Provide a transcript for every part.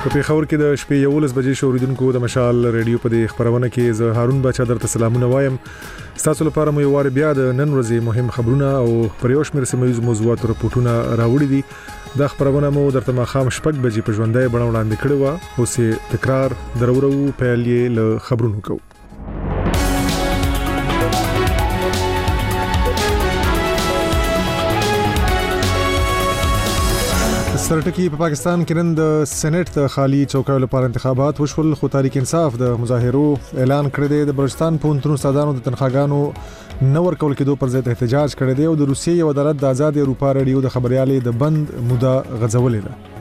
په پیښور کې د شپې 11 بجې شوریدونکو د مشال ریډیو په دې خبرونه کې زه هارون بچا درته سلامونه وایم. تاسو لپاره مو یو وار بیا د نن ورځې مهم خبرونه او پریوش مر سیمایي موضوعات راپورټونه راوړي دي. د خبرونه مو درته مخام شپږ بجې په ژوندۍ بڼه وړاندې کړو او سه تکرار درورو پیلې له خبرونو کو. سرټکی په پاکستان کې نن د سېنات د خالي چوکیو لپاره انتخابات وشول، خو تحریک انصاف د مظاهرو اعلان کړی دی. د بلوچستان پوهنتون استادانو د تنخواګانو نو ورکول کېدو پر ضد احتجاج کړی دی او د روسیې یو عدالت د آزاد اروپا ریډیو د خبريالې د بند موده غځولې ده.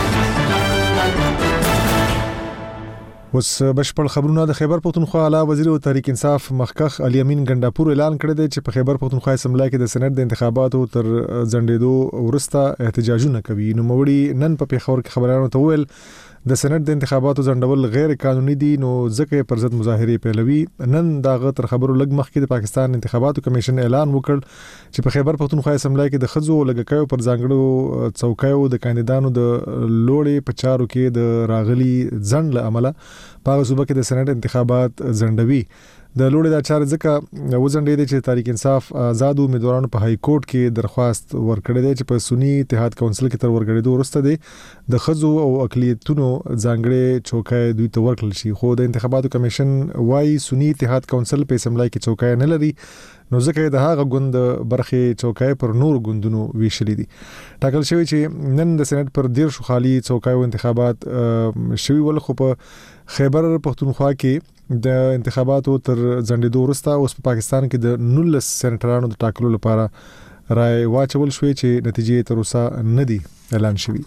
اوس بشپړ خبرونه. د خیبر پختونخوا اعلی وزیر او تحریک انصاف مخکخ علي امین ګنداپور اعلان کړی دی چې په خیبر پختونخوا اسمبلی کې د سېنات د انتخاباتو تر ځنډېدو وروسته احتجاجونه کوي. نو موري نن په پیښور کې خبرانو ته ویل د سېنات د انتخاباتو ځنډول غیر قانوني دي، نو ځکه پر ضد مظاهره پیلوي. نن داغه تر خبرو لګ مخکې د پاکستان انتخاباتو کمیشن اعلان وکړ چې په خیبر پختونخوا اسمبلی کې د خځو لګکایو پر ځانګړو څوکیو د کاندیدانو د لوړې په چارو کې د راغلي ځنډ له امله په صوبه کې د سېنات انتخابات ځنډوي. د لوړې د چارې ځکه وځنډې دي چې تحریک انصاف آزاد امیدوارانو په های کورټ کې درخواست ورکړی دی چې په سنی اتحاد کونسل کې تر ورګړېدو وروسته دی د خځو او اقلیتونو ځانګړي چوکۍ دوی ته ورکړل شي. خو د انتخاباتو کمیشن وايي سنی اتحاد کونسل په اسمبلی کې چوکۍ نه لري، نو ځکه د هغه ګوند برخه چوکۍ پر نور ګوندونو ویشلې دي. ټاکل شوی چې نن د سېنات پر 13 خالي چوکۍ انتخابات شوی ول، خو په خیبر پختونخوا کې د انتخاباتو تر ځنډېدو وروسته اوس په پاکستان کې د 19 سېنټرانو د ټاکلو لپاره رای واچول شوې چې نتیجې تر اوسه نه دي اعلان شوي.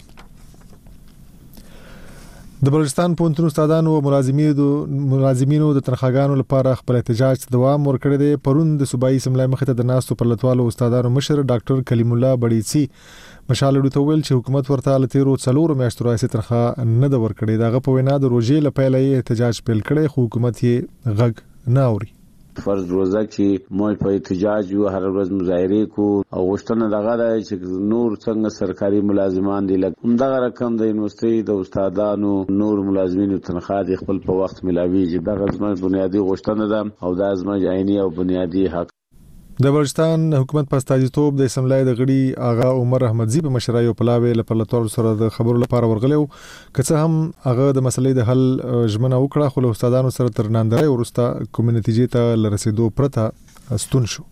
د بلوچستان پوهنتون استادانو او ملازمینو د تنخواګانو لپاره خپل احتجاج دوام ورکړی دی. پرون د صوبایي اسمبلی مخې ته د ناستو پر لټوالو استادانو مشر ډاکټر کلیم الله بډیسی مشال ډو ته ویل چې حکومت ورته له 13 میاشتو راځي تنخواه نه د ورکړي. دغه په وینا د روزې لپاره احتجاج پیل کړي، خو حکومت یې غږ نه اوري. فرض روزه چې موږ په احتجاج یو هر ورځ مظاهره کو او غوښتنه دغه ده چې نور څنګه سرکاري ملازمان دي لکه همدغه رقم د یونیورسيټي د استادانو نور ملازمینو تنخواه خپل په وخت ملاويږي. دغه زموږ بنیادی غوښتنه ده او دا زموږ عیني او بنیادی حق. د بلوچستان حکومت په استازیتوب د اسمبلی د غړي آغا عمر احمدزي په مشرۍ او پلاوي لپاره سره د خبرو لپاره ورغلو، که هم هغه د مسلې د حل ژمنه وکړه، خو له استادانو سره تر ناندرۍ ورسته کوم نتیجې ته لرسېدو پرته ستون شو.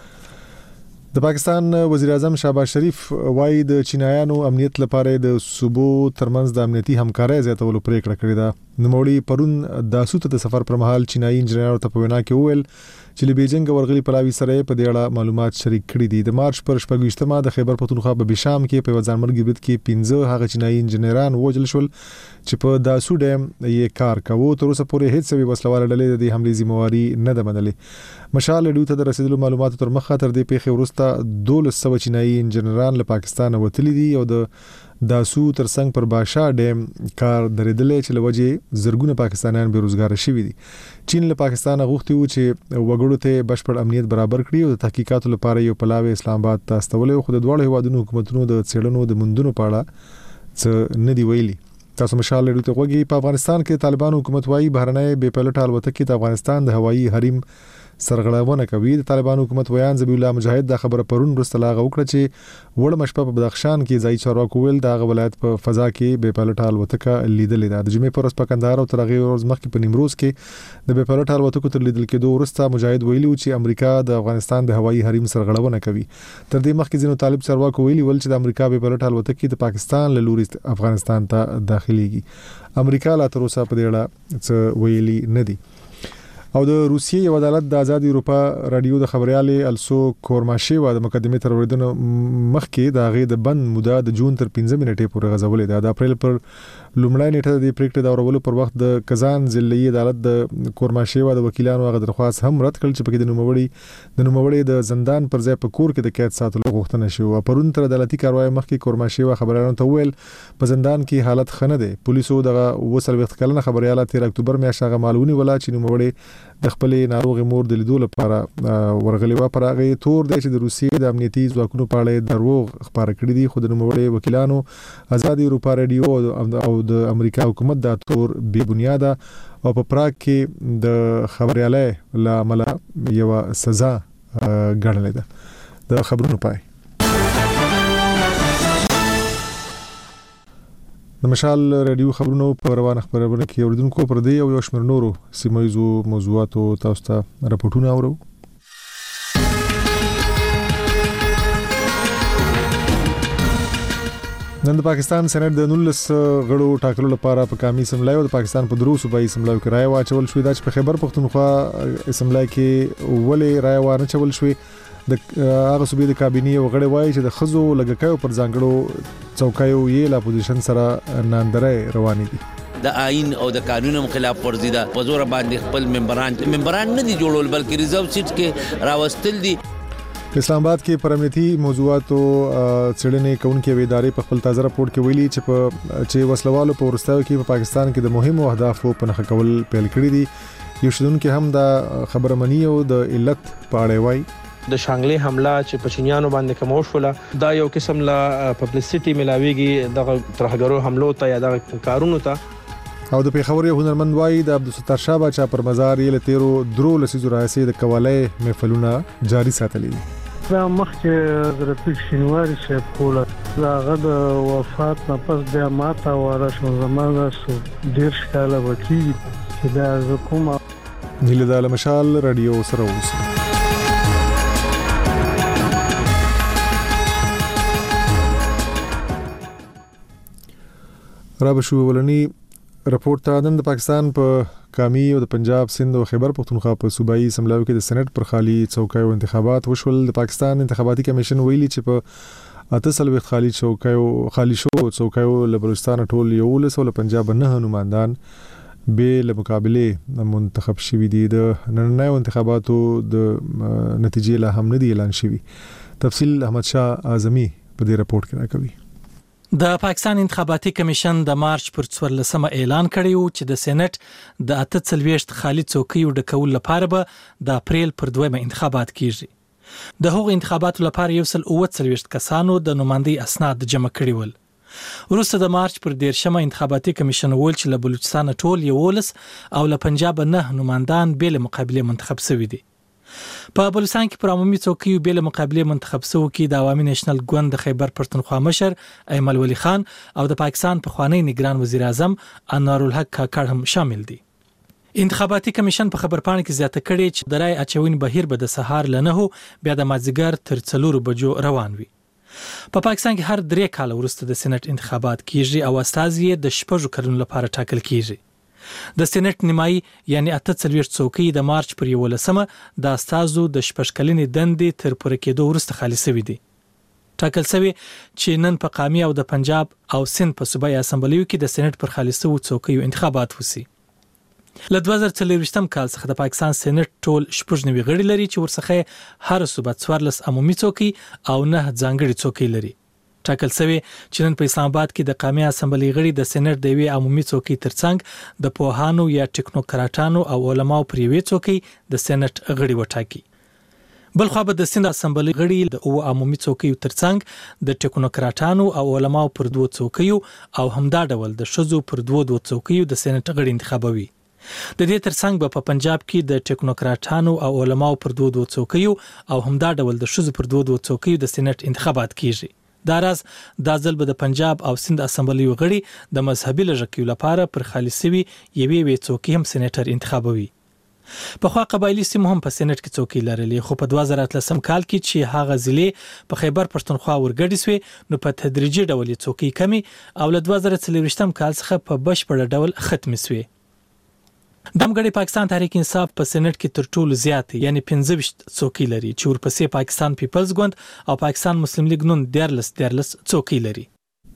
د پاکستان وزیر اعظم شهباز شریف وايي د چینایانو امنیت لپاره د صوبو ترمنځ د امنیتي همکارۍ زیاتولو پریکړه کړې ده. نوموړي پرون د سوت د سفر پر مهال چینایي انجنیرانو ته په وینا کې وویل چې له بیجینګ ورغلي پلاوي سره په دې اړه معلومات شریک کړي دي. د مارچ پر 28 د خیبر پختونخوا په بشام کې په ځانمرګي برید کې 15 هغه چینایي انجنیران وژل شول چې په داسو ډیم یې کار کاوه. تر اوسه پورې هیڅ سوي وسلواله ډلې د دې حملې ذمہواری نه ده منلې. مشال ډیو ته د رسیدلو معلوماتو تر مخه تر دې پیښې وروسته 1200 چینایي انجنیران له پاکستان وتلي دي او د داسو ترڅنګ پر باشا ډیم کار درېدلې چې لوجه زرګونه پاکستانیان بیروزګار شوي دي. چین له پاکستان غوښتي و چې وګړو ته بشپړ امنیت برابر کړي او د تحقیقاتو لپاره یو پلاوی اسلام آباد ته استولې، خو د دوه هیوادونو حکومتونو د څېړنو د مندونو په اړه څه نه دی ویلي. تاسو مشال لري ته وګي په افغانستان کې طالبان حکومت وايي بهرنۍ بې پلټه الوتکې د افغانستان د هوایي حریم سرغړونه کوي. د طالبان حکومت ویان ذبیح الله مجاهد د خبره پرون وروسته لاغه وکړه چې وړ مشپه په بدخشان کې ځای چارواکو ویل د ولایت په فضا کې بې پلټه الوتکه لیدلې ده. د جمعې پر ورځ په کندهار او ترغه ورځ مخکې په نیمروز کې د بې پلټه الوتکو تر لیدل کېدو وروسته مجاهد ویلي چې امریکا د افغانستان د هوایي حریم سرغړونه کوي. تر دې مخکې ځینو طالب چارواکو ویلي چې د امریکا بې پلټه الوتکې د پاکستان له لوري افغانستان ته داخليږي. امریکا لا تر اوسه په دې اړه څه ویلي نه دي. او د روسیې یو عدالت د آزاد اروپا رادیو د خبريالې السو کورماشیوا د مقدمې تر وړاندې مخکې د هغه د بند موده د جون تر 15 منټې پورې غځولې ده. د اپریل پر لومړی نیټه د پریکړې د اورولو پر وخت د کزان ضلعي عدالت د کورماشیوا د وکیلانو هغه درخواست هم رد کړل چې پکې د نوموړي د زندان پر ځای په کور کې د قید ساتلو غوښتنه شوه. پرون تر عدالتي کاروای مخکې کورماشیوا خبريالانو ته ویل په زندان کې حالت خنه ده. پولیسو دغه 20 کلنه خبرياله 13 اکتوبر میاشت هغه معلومي ولا چې نوموړي د خپلې ناروغ مور د لیدو لپاره ورغلی و. پر هغه تور دی چې د روسیې د امنیتي ځواکونو په اړه دروغ خبره کړې دي، خو د نوموړي وکیلانو آزادي اروپا رادیو او د امریکا حکومت دا تور بې بنیاده او په پراګ کې د خبريالۍ لامل یو سزا ګڼلې ده. د خبرونو پای د مشال رادیو خبرونو په روانه خبرونه کې اوریدونکو پر دې او یو شمېر نورو سیمایزو موضوعاتو تاسو ته راپورټونه اورو. نن د پاکستان سېنات د 19 غړو ټاکلو لپاره په قومي اسمبلی او د پاکستان په درو صوبایي اسمبلی کې رائے واچول شوې ده چې په خیبر پختونخوا اسمبلی کې ولې رائے وانه چول شوې. د هغه صوبې د کابینې او غړي وایي چې د خزو لګکایو پر ځانګړو چوکایو یې لا پوزیشن سره ناندره رواني دي. د آئین او د قانون خلاف ورزي ده په زور باندې خپل ممبران نه دي جوړول بلکې ریزرو سیټ کې راوستل دي. اسلام آباد کې پر امنیتي موضوعاتو څېړنې کوونکې ادارې په خپل تازه راپور کې ویلي چې وسلوالو په ورستاو کې په پاکستان کې د مهمو اهدافو په نښه کول پیل کړی دي. یو شیدونکو هم د خبره منی او د علت په اړه وایي. د شانګلې حمله چې پچینیانو باندې کوم وشوله دا یو قسم لا پبلسټی ملاويږي د ترهګرو حملو ته یا د کارونو ته. او د پیښور یو هنرمند وایي د عبدالستار شاه باچا پر مزار یې لتیرو درو لسیزو راځي د قواله محفلونه جاری ساتلي. دا مخکې د رفیق شینواری صاحب کوله هغه د وفات نه پس بیا ماته ورشم زمانه ډیر ښکاله وکي چې دا کومه نیله د مشال رادیو سره اوسه. را بشو ولني راپورټ ته د پاکستان په قومي او د پنجاب سند او خیبر پختونخوا په صوبایي اسمبلیو کې د سېنات پر خالي چوکیو انتخابات وشول. د پاکستان انتخاباتي کمیشن ویلي چې په 38 خالي چوکیو له بلوچستان ټول یو له پنجاب نه نمائندان به له مقابله منتخب شوي دي. د نننۍ انتخاباتو د نتیجې لا هم نه دي اعلان شوي. تفصیل احمد شاه اعظمي په دې راپورټ کې راکوي. د پاکستان انتخاباتي کمیشن د مارچ پر 14 اعلان کړی و چې د سېنات د 48 خالي چوکیو ډکول لپاره به د اپریل پر 2 انتخابات کیږي. د هغو انتخاباتو لپاره 139 کسانو د نمائندګۍ اسناد جمع کړي ول. وروسته د مارچ پر 13 انتخاباتي کمیشن ویل چې له بلوچستان ټول 11 او له پنجاب 9 نمائندان به له مقابله منتخب شوي دي. په بلوچستان کې پر عمومي چوکیو به له مقابله منتخب شو کې د عوامي نېشنل ګوند د خیبر پختونخوا مشر ایمل ولی خان او د پاکستان پخوانی نگران وزیر اعظم انوارالحق کاکړ هم شامل دي. انتخاباتي کمیشن په خبرپاڼه کې زیاته کړې چې د رای اچونې بهیر به د سهار لنهو بیا د مازیګر تر 4 بجو روان وي. په پاکستان کې هر 3 کال وروسته د سېنات انتخابات کیږي او استازي د شپږو کلونو لپاره ټاکل کیږي. د سېنات نیمایي یعنی 48 څوکۍ د مارچ پر 11 د استازو د شپږ کلنې دندې تر پوره کېدو وروسته خالي شوې دي. ټاکل شوی چې نن په قامي او د پنجاب او سند په صوبایي اسمبلیو کې د سېنات پر خالي شوو څوکیو انتخابات وسی. له 2024 کال څخه د پاکستان سېنات ټول 90 غړي لري چې ورڅخه هر صوبه 14 عمومي څوکۍ او 9 ځانګړي څوکۍ لري. ټاکل شوی چې نن په اسلام آباد کې د قومي اسمبلی غړي د سېنات د وی عمومي څوکۍ ترڅنګ د پوهانو یا ټیکنوکراټانو او علماو پر وی څوکۍ د سېنات غړي وټاکي. بل خو به د سند اسمبلی غړي د عمومي څوکۍ ترڅنګ د ټیکنوکراټانو او علماو پر 2 څوکۍ او همدا ډول د شذو پر 2 څوکۍ د سېنات غړي انتخابوي. د دې ترڅنګ په پنجاب کې د ټیکنوکراټانو او علماو پر 2 څوکۍ او همدا ډول د شذو پر 2 څوکۍ د سېنات انتخابات کیږي. دا راز د ځل به د پنجاب او سند اسمبلی غړي د مذهبي لږکیو لپاره پر خالي شوي یوې څوکۍ هم سېناتر انتخابوي. په خوا قبایلی سیمو هم په سېنات کې څوکۍ لرلې، خو په 2013 کال کې چې هغه ضلع په خیبر پختونخوا ورګډې شوې نو په تدریجي ډول څوکۍ کمی او له 2024 کال څخه په بشپړ ډول ختم شوې. دمګړی پاکستان تحریک انصاف په سېنات کې تر ټولو زیات یعنی 15 څوکۍ لري چې ورپسې پاکستان پیپلز ګوند او پاکستان مسلم لیگ نون 14 څوکۍ لري.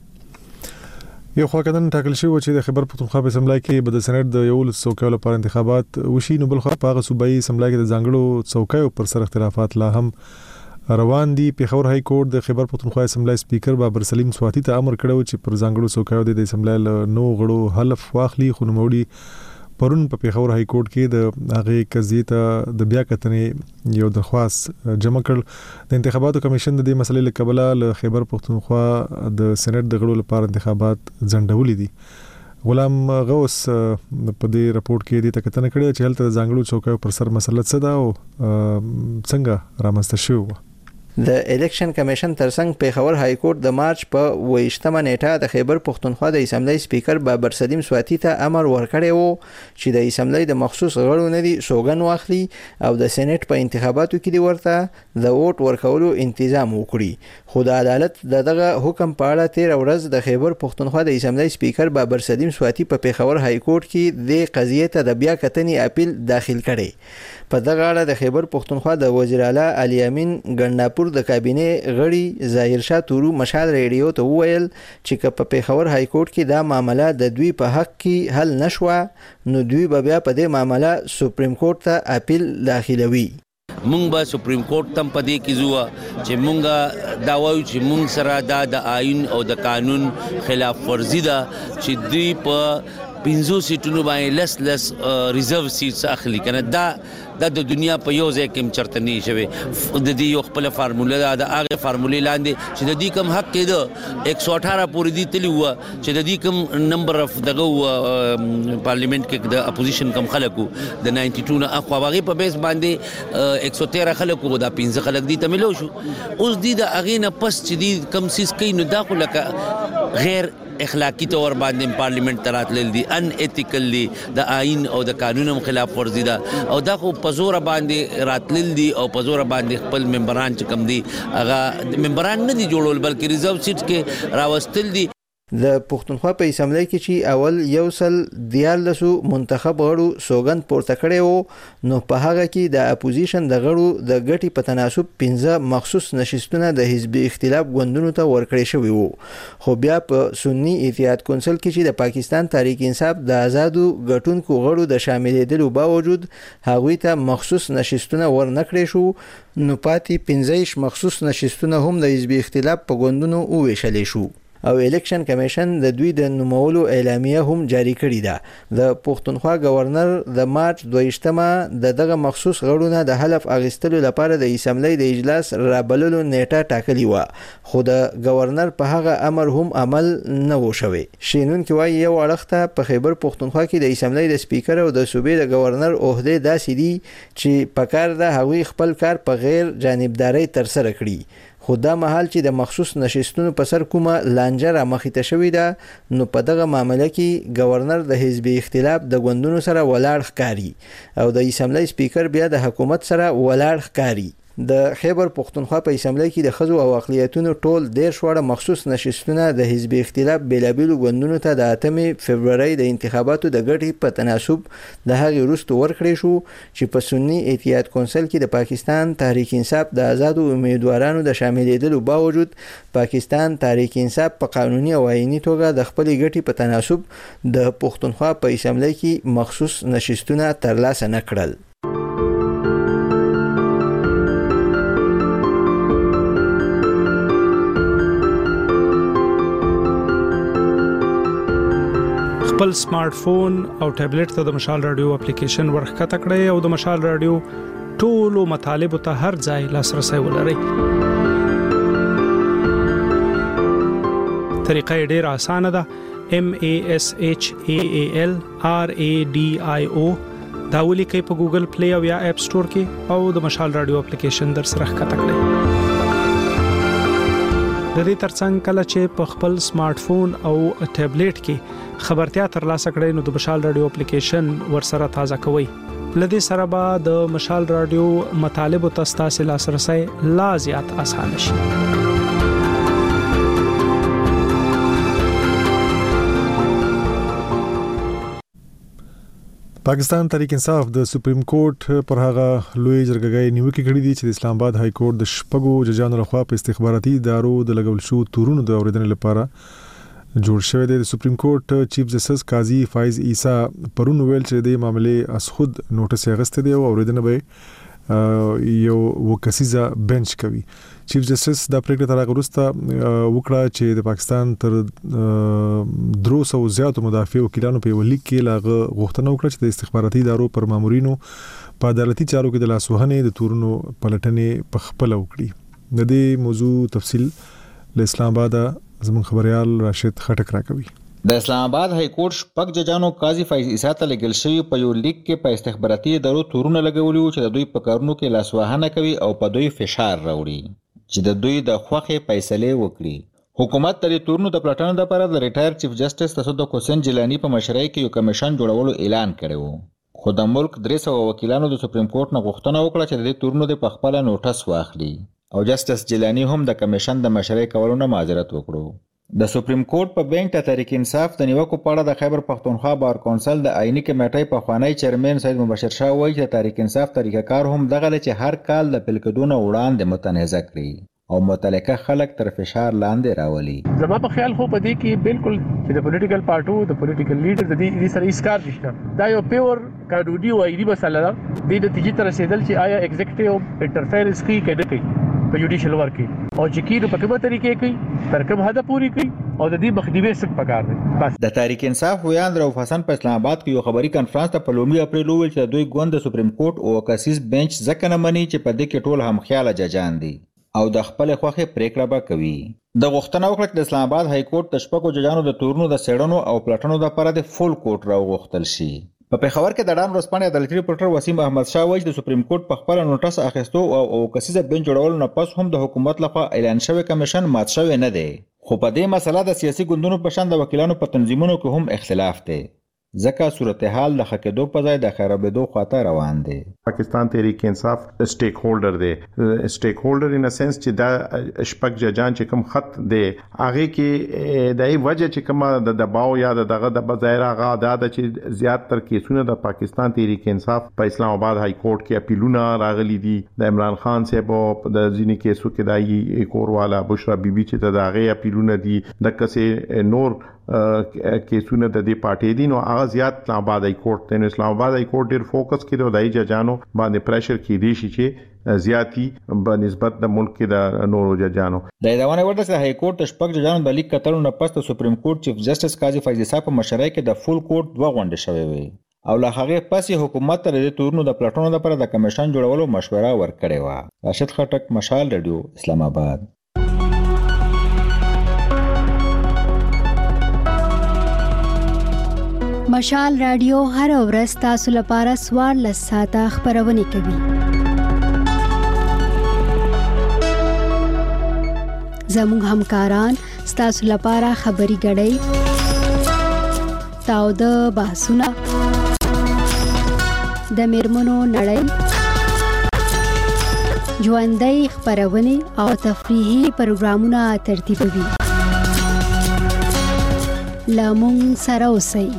یو خو کدن ټاکل شوی چې د خیبر پختونخوا په اسمبلی کې به د سېنات د 11 څوکیو لپاره انتخابات وشي، نو بل خو په هغه صوبایي اسمبلی کې د ځانګړو څوکیو پر سر اختلافات لا هم روان دي. پیښور های کورټ د خیبر پختونخوا اسمبلی سپیکر بابر سلیم سواتی ته امر کړو چې پر ځانګړو څوکیو د اسمبلی له 9 غړو حلف واخلي، خو نوموړي پرون په پیښور های کورټ کې د هغه قضیې ته د بیا کتنې یو درخواست جمع کړ. د انتخاباتو کمیشن د دې مسلې له کبله له خیبر پښتونخوا د سېنات د غړو لپاره انتخابات ځنډولې دي. غلام غوث په دې راپورټ کې دې تکتنه کړې چې هلته ځانګړو چوکیو پر سر مسله څه ده او څنګه رامنځته شوه. د الیکشن کمیشن ترڅنګ پیښور های کورټ د مارچ په 28مه نیټه د خیبر پښتونخوا د اسمبلی سپیکر بابر سلیم سواتی ته امر ورکړی وو چې د اسمبلی د مخصوص غړو نه دي سوګن واخلي او د سېنات په انتخاباتو کې دی ورته د ووټ ورکولو تنظیم وکړي. خو د عدالت دغه حکم په اړه 13 ورځ د خیبر پښتونخوا د اسمبلی سپیکر بابر سلیم سواتی په پیښور های کورټ کې د قضیې ته د بیا کتنې اپیل داخل کړي. په دغه اړه د خیبر پښتونخوا د وزیر اعلی علي امین ګنداپور د کابینه غړي ظاهر شاه تورو مشال ریډیو ته وویل چې په پیښور های کورټ کې دا معاملہ د دوی په حق کې حل نشوه نو دوی به بیا په دې معاملہ سپریم کورټ ته اپیل داخلوي. مونږ به سپریم کورټ تم پدې کې زوه چې مونږه دا وایو چې مونږ سره د آئین او د قانون خلاف ورزي ده چې دوی په 15 سیټونو باندې لس ریزرو سیټس اخلي کنه. دا د دنیا په یو ځای کې چرته نه شوي. د دې یو خپل فارموله ده د هغه فارمولې لاندې چې د دې کم حق کېده 118 پورې دي تلی و چې د دې کم نمبر اف دغه پارلیمنت کې د اپوزیشن کم خلکو د 92 نه اخوا هغه په بیس باندې 113 خلکو دا 15 خلک دي ته ملو شو. اوس دي د هغه نه پس چې دي کم سیس کوي نو دا خو لکه غیر اخلاقی طور باندې پارلیمنت تراتل دي ان ایتیکل دي د آئین او د قانون خلاف ورزي ده او دا خو په زور باندې راتل دي او په زور باندې خپل ممبران چې کم دي هغه ممبران نه دي جوړول بلکې ریزرو سیټ کې راوستل دي. د پښتونخوا په اسمبلی کې چې اول یو سل 14 منتخب غړو سوګند پورته کړي وو نو په هغه کې د اپوزیشن د غړو د ګټي په تناسب 15 مخصوص نشستونه د حزبي اختلاف غوندونو ته ورکړي شوی وو. خو بیا په سنی اتحاد کونسل کې چې د پاکستان تحریک انصاف د آزادو ګټونکو غړو د شاملېدلو باوجود هغوی ته مخصوص نشستونه ورنکړي شو نو پاتې 15 مخصوص نشستونه هم د حزبي اختلاف په غوندونو وویشلې شو. او الیکشن کمیشن د دوی د نومولو اعلامیه هم جاری کړې ده. د پښتونخوا گورنر د مارچ 22مه دغه مخصوص غړو د حلف اغستلو لپاره د اسمبلی د اجلاس رابللو نیټه ټاکلې و خو د گورنر په هغه امر هم عمل نه و شوی. شینون کې وایي یو اړخته په خیبر پښتونخوا کې د اسمبلی د سپیکر او د صوبې د گورنر عہده داسې دي چې پکار ده هغوی خپل کار په غیر جانبداري تر سره کړي. خو دا مهال چې د مخصوص نشستونو په سر کومه لانجه را مخې ته شوې ده نو په دغه معاملې کې گورنر د حزبي اختلاف د غوندونو سره ولاړ ښکاري او د اسمبلی سپیکر بیا د حکومت سره ولاړ ښکاري. د خیبر پښتونخوا په اسمبلی کې د ښځو او اقلیتونو ټول 13 مخصوص نشستونه د حزبي اختلاف بیلابیلو غوندونو ته د 8 فبرवरी د انتخاباتو د ګټي په تناسب د هغې وروسته ورکړې شو چې په سنی اتحاد کونسل کې د پاکستان تحریک انصاف د آزادو امیدوارانو د شاملېدلو باوجود پاکستان تحریک انصاف په قانوني او آئینی توګه د خپل ګټي په تناسب د پښتونخوا په اسمبلی کې مخصوص نشستونه ترلاسه نه کړل. خپل سمارټ فون او ټابلیټ ته د مشال رادیو اپلیکیشن ورخکته کړئ او د مشال رادیو ټولو مطالبه ته هر ځای لاسرسي ولرئ. طریقه ډیره اسانه ده. MASHAAL RADIO دا ولیکئ په ګوګل پلی او یا اپ سٹور کې او د مشال رادیو اپلیکیشن در سره ښکته کړئ. د دې ترڅنګ کله چې په خپل سمارټ فون او ټابلیټ کې خبرتیا ترلاسه کړئ نو د مشال رادیو اپلیکیشن ورسره تازه کوئ. لدې سره به د مشال رادیو مطالبه تاسو لاسرسي لا زیات اسانه شي. پاکستان تحریک انصاف د سپریم کورټ پر هغه لوی جرګګۍ نیوکه کړې دي چې د اسلام آباد های کورټ د شپږو ججانو لخوا په استخباراتي ادارو د لګول شو تورونو د اوریدنې لپاره جوړ شوی دی. د سپریم کورټ چیف جسټس قاضي فایز عیسی پرون ویل چې د معاملې اس خود نوټس اغسته دی او اوریدنه به یو وکسیزه بنچ کوي. چیف جسټس د پریکړه تر غوښته وکړه چې د پاکستان تر 300 زیاتو مدافع وکیلانو په ولیک کې لاغه غوښتنه وکړه چې د استخباراتي ادارو پر مامورینو په عدالتي چارو کې د لاسوهنې د تورونو پلټنې په خپل وکړي. د دې موضوع تفصیل له اسلام آباد زموږ خبريال راشد خټک راکوي. د اسلام آباد های کورټ شپږ ججانو قاضي فیض عیسی ته لګل شوی په یو لیک کې په استخباراتي ادارو تورونه لګولي چې د دوی په کارونو کې لاسوهنه کوي او په دوی فشار راوړي چې د دوی د خوخه فیصله وکړي. حکومت تر تورونو د پلټنې لپاره د ریټایر چیف جسټس تصدق حسین جیلانی په مشرۍ کې یو کمیشن جوړولو اعلان کړی و. خو د ملک 300 وکیلانو د سپریم کورټ نه غوښتنه وکړه چې د تورونو د خپل نوټس واخلي او جسټس جیلانی هم د کمیشن د مشرۍ کولو نه معذرت وکړو. د سپریم کورټ په بینک ته تحریک انصاف د نیوکو په اړه د خیبر پختونخوا بار کونسل د آئینی کمیټې په خوانی چیرمن سید مبشر شاه وایي چې تحریک انصاف طریقه کار هم دغه چې هر کال د پلکدونه وړاندې متنازع کړي او متعلقه خلک تر فشار لاندې راولي. زما په خیال خو په دې کې بالکل چې د پولیټیکل پارټو د پولیټیکل لیډر د دې سره اسکار نشته. دا یو پیور قانوني او ایدي مسله ده. د نتیجې تر رسیدل چې آیا ایگزیکټیو انټرفیرنس کوي کنه کوي په جوډیشل ورک کې او چې کیرو په کومه طریقې کوي تر کوم حد پوری کوي او د دې مخنیوي څه پکار دی. بس د تحریک انصاف ویان رؤف حسن په اسلام آباد کې یو خبري کانفرنس ته په 1 اپریل ویل چې دوی ګوند د سپریم کورټ او کاسیس بنچ ځکه نه مني چې په دې کې ټول هم خیال ججان دي او د خپل خوخه پریکړه به کوي. د غوښتنه وکړه چې د اسلام آباد های کورټ د شپږو ججانو د تورونو د سیړنو او پلټنو لپاره د فول کورټ راوغوښتل شي. په پیښور کې د ډان ورسپانې عدالتي ریپورټر وسیم احمد شاه وایي چې د سپریم کورټ په خپل نوټس اخیستو او کسیزه بنچ جوړولو نه پس هم د حکومت لخوا اعلان شوی کمیشن مات شوی نه دی. خو په دې مسله د سیاسي ګوندونو په شان د وکیلانو په تنظیمونو کې هم اختلاف دی ځکه صورتحال د خکېدو په ځای د خرابېدو خواته روان دی. پاکستان تحریک انصاف سټیک هولډر دی. سټیک هولډر ان ا سنس چې دا شپږ ججان چې کوم خط دی هغه کې د ای وجه چې کوم د دباو یا دغه د بظاهر هغه د چې زیات تر کیسونه د پاکستان تحریک انصاف په اسلام آباد های کورټ کې اپیلونه راغلي دي. د عمران خان صاحب د ځینې کیسو کې دای کور والا بشرا بیبي چې د هغه اپیلونه دي د کسې نور کیسونه د دې پارټي دي نو هغه زیات اسلام آباد های کورټ ته اسلام آباد های کورټ ډیر فوکس کړي او دای ججانو باندې پریشر کې دي چې زیاتی په نسبت د ملک کې د نورو ججانو. د ایدوانه ورته چې های کورټ شپږ ججانو د لیک کتلو نه پس د سپریم کورټ چیف جسټس قاضي فیض عیسی په مشرۍ کې د فول کورټ 2 غونډې شوې وي او له هغه پس حکومت ته د تورونو د پلټنو لپاره د کمیشن جوړولو مشوره ورکړې و. راشد خټک، مشال رادیو، اسلام آباد. مشال رادیو هر ورځ تاسو لپاره 14 ساعته خبرونه کوي. زموږ همکاران تاسو لپاره خبري غړي تاو د باسونه د میرمنو نړۍ ژوندۍ خبرونه او تفریحي پروګرامونه ترتیبوي. لامون سره اوسئ.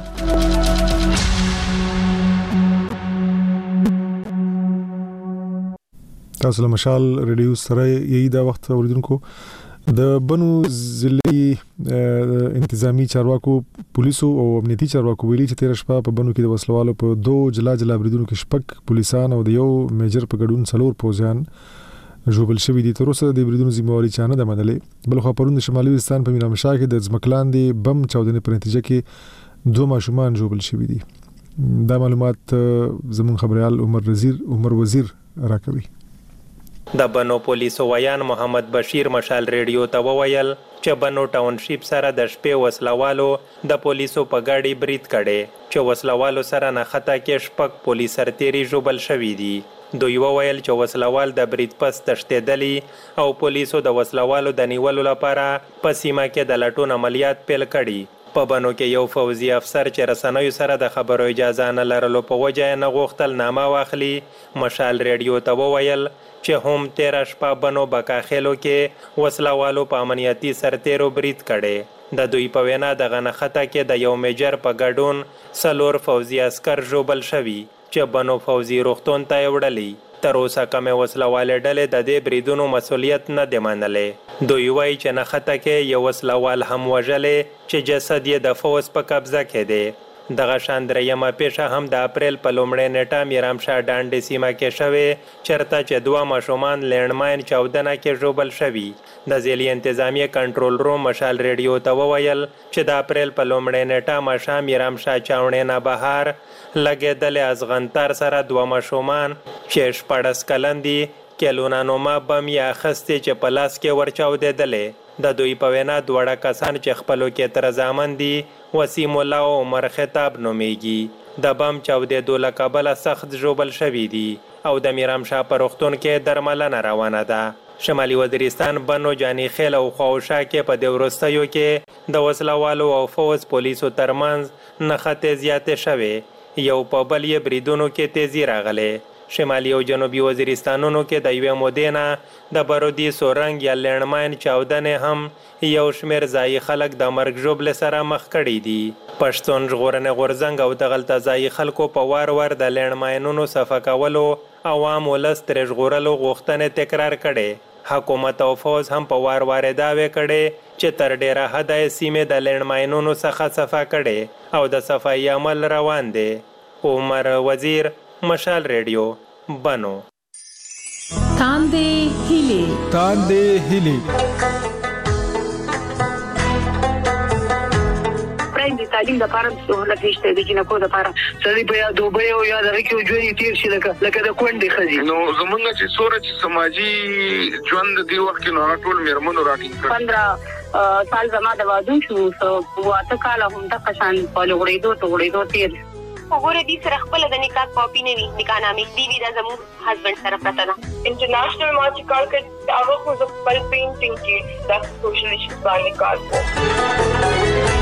تاسو له مشال ریډیو سره یی دا وخت اوریدونکو د بنو ضلعي انتظامی چارواکو پولیسو او امنیتي چارواکو ویلي چې تیر شپه په بنو کې د وسلوالو په 2 جلا بریدونو کې شپږ پولیسان او د یو میجر په ګډون 4 پوځیان ژوبل شوي دي. تر اوسه د بریدونو ذمہواری چانه ده منلې. بل خو پرون د شمالي وزستان په میرامشاه کې د ځمکلاندې بم چاودنې په نتیجه کې 2 ماشومان ژوبل شوي دي. دا معلومات زمون خبريال عمر وزیر راکوي. د بنو پولیسو ویان محمد بشیر مشال ریډیو ته وویل چې بنو ټاونشیپ سره د شپې وسلوالو د پولیسو په ګاډي برید کړي چې وسلوالو سره نه خطا کې شپږ پولیس سرتیري ژوبل شوي دي. دوی وویل چې وسلوال د برید پس تښتېدلي او پولیسو د وسلوالو د نیولو لپاره په سیمه کې د لټون عملیات پیل کړي. په بنو کې یو فوزي افسر چې رسنیو سره د خبرو اجازه نه لرلو په وجه نه غوښتل نامه واخلي. مشال ریډیو ته وویل چې هم 13 شپه بنو بکاخېلو کې وسلوالو په امنیتي سرتیرو برید کړي. د دوی په وینا د غنخته کې د یو میجر په ګډون 4 فوزي عسكر ژوبل شوي چې بنو فوزي روغتون ته وړلي. تر اوسه کومه وسلواله ډلې د دې بریدونو مسولیت نه دی منلې. دوی وایي چې نخته کې یو وسلوال هم وژلې چې جسد یې د فوز په قبضه کې دی. دغه شان درېیمه پیښه هم د اپریل په لومړۍ نیټه میرامشاه ډانډې سیمه کې شوې چېرته چې 2 ماشومان لینډماین چاودنه کې ژوبل شوي. د ضلعي انتظامیې کنټرول روم مشال ریډیو ته وویل چې د اپریل په لومړۍ نیټه ماښام میرامشاه چاوڼې نه بهر لګېدلې ازغنتر سره 2 ماشومان چې 14 کلن دي کیلونانوما بم یې اخیستې چې په لاس کې ورچاودېدلې. د دوی په وینا دواړه کسان چې خپلو کې تر زامن دي وسیم الله او عمر خطاب نومیږي. د بم چاودېدو له کبله سخت ژوبل شوي دي او د میرامشاه په روغتون کې درملنه روانه ده. شمالي وزیرستان بنو جاني خیل او خواوشا کې په دې وروستیو کې د وسلوالو او فوز پولیسو ترمنځ نښتې زیاتې شوې. یو په بل یې بریدونو کې تیزی راغلې. شمالي او جنوبي وزیرستانونو کې د یوې مودې نه د بارودي سورنګ یا لینډماین چاودنې هم یو شمېر ځایي خلک د مرګ ژوبلې سره مخ کړي دي. پښتون ژغورنې غورځنګ او دغلته ځایي خلکو په وار وار د لینډماینونو صفه کولو عوام ولس ترې ژغورلو غوښتنې تکرار کړي. حکومت او فوز هم په وار وار دعوې کړي چې تر ډیره حده یې سیمې د لینډماینونو څخه صفه کړي او د صفایي عمل روان دی. عمر وزیر، مشال ریډیو، بنو. تاندې هیلې د تعلیم لپاره سہولت نشته د جنکو لپاره سړي په یا دوبه او یا دغه کې ژوند تیر شي لکه د کونډې خزي نو زمونږ چې سورج سماجی ژوند دی وخت نو ټول میرمنو راټینګ 15 سال زما د واده شو واته کال هم د قشان په لغړېدو تیر وګوره دې سره خپل د نکاح کاپی نه وي نکاح نامې دی وی د زمو هسبند سره پراته ده. انټرنیشنل مارچ کار کړ هغه خو د خپل پینټینګ کې د سوشل ایشوز باندې کار کوي.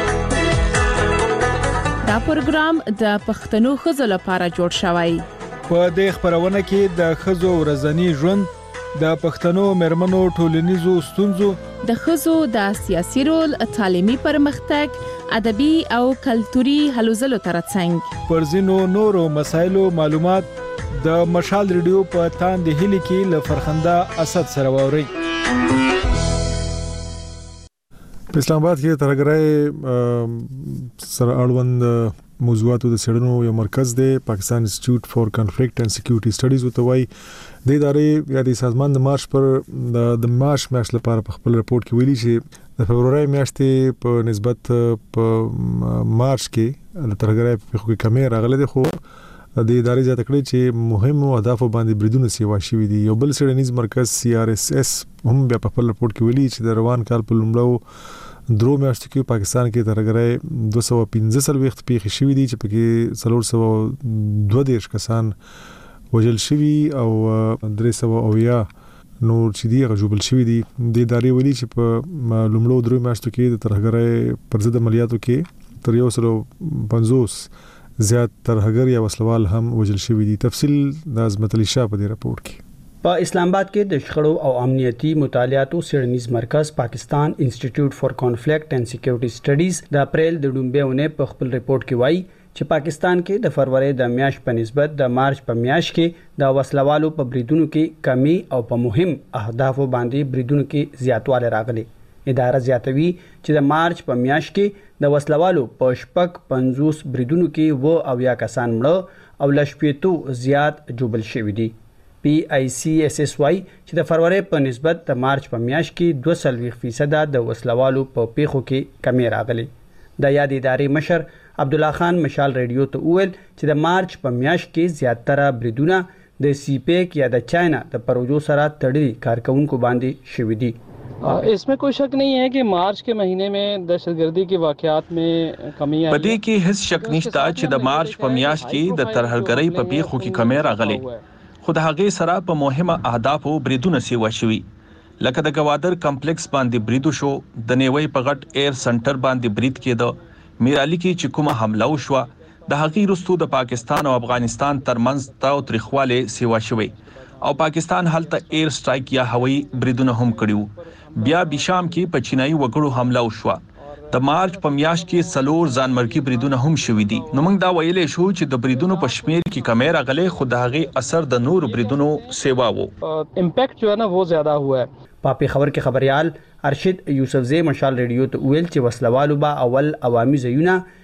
دا پروګرام د پښتنو ښځو لپاره جوړ شوی. په دې خبرونه کې د ښځو ورځنی ژوند، د پښتنو مېرمنو ټولنیزو ستونزو، د ښځو د سیاسي رول، تعلیمي پرمختګ، ادبي او کلتوري هلو ځلو ترڅنګ پر ځینو نورو مسایلو معلومات د مشال ریډیو په تاندې هیلې کې له فرخنده اسد سره واوري. په اسلام آباد کې ترګرای سره اړوند موضوعاتو د څېړنو یو مرکز دی، پاکستان انسټیټیوټ فار کنفلیکټ اینڈ سکیورټي سټډیز وته وایي. د ادارې یا د سازمان د مارچ پر د مارچ میاشت لپاره په خپل رپورت کې ویلي چې د فبروري میاشتې په نسبت په مارچ کې د ترګرای په خو کې کمې راغلي دي، خو د ادارې زیاته کړې چې مهمو اهدافو باندې بریدونه سیوا شوي دي. یو بل څېړنیز مرکز CRSS هم بیا په خپل رپورت کې ویلي چې د روان کال په لومړیو 2 میاشتو کې پاکستان کې ترګرای 215 پیښې شوې دي چې پکې 422 کسان وژل شوي او 300 نور چې دی غوبل شوی دي. د ادارې ویلي چې په لومړو 3 میاشتو کې د ترهګرۍ پر ضد عملیاتو کې تر 150 زیات ترهګر یا وسلوال هم وژل شوی دي. تفصیل د عظمت علي شاه په دې رپورت کې. په اسلام آباد کې د شخړو او امنیتي مطالعاتو څېړنیز مرکز پاکستان انسټیټیوټ فار کنفلیکټ اینڈ سکیورټي سټډیز د اپریل د لومړۍ په خپل رپورت کې وایي چې پاکستان کې د فروری د میاشت په نسبت د مارچ په میاشت کې د وسلوالو په بریدونو کې کمی او په مهم اهدافو باندې بریدونو کې زیاتوالی راغلی. اداره زیاتوي چې د مارچ په میاشت کې د وسلوالو په 50 بریدونو کې 20 کسان مړه او لشپېتو زیات جوبل شوي دي. PICSS وايي چې د فروری په نسبت د مارچ په میاشت کې 22% د وسلوالو په پیښو کې کمی راغلی. د یاد ادارې مشر عبد الله خان مشال ریډیو ته وویل چې د مارچ په میاشت کې زیاتره بریدونه د CPEC یا د چاینا د پروژو سره تړلي کارکونکو باندې شوي دي. इसमें कोई शक नहीं है कि मार्च के महीने में दहशतगर्दी के वाकयात में कमी आई है. पदे کې هیڅ شک نشته چې د مارچ په میاشت کې د ترهګرۍ په پیښو کې کمی راغلی، خو د هغې سره په مهمه اهدافو بریدونه سیوا شوي، لکه د ګوادر کمپلیکس باندې بریدو شو، د نیوي په غټ ایر سنټر باندې برید کېده، میرالي کې چې کومه حمله وشوه د هغې وروسته د پاکستان او افغانستان ترمنځ تاوتریخوالی سیوا شوی او پاکستان هلته ایر سټرایک یا هوایي بریدونه هم کړي. بیا بشام کې په چینایي وګړو حمله وشوه. د مارچ په میاشت کې 4 ځانمرګي بریدونه هم شوي دي. نو موږ دا ویلی شو چې د بریدونو په شمیر کې کمی راغلی، خو د هغې اثر د نورو بریدونو سیوا و. امپیکټ جو ہے نا وہ زیادہ ہوا ہے. په پیښور کې خبريال ارشد یوسفزی مشال ریډیو ته ویل چې وسلوالو با اول عوامي ځایونه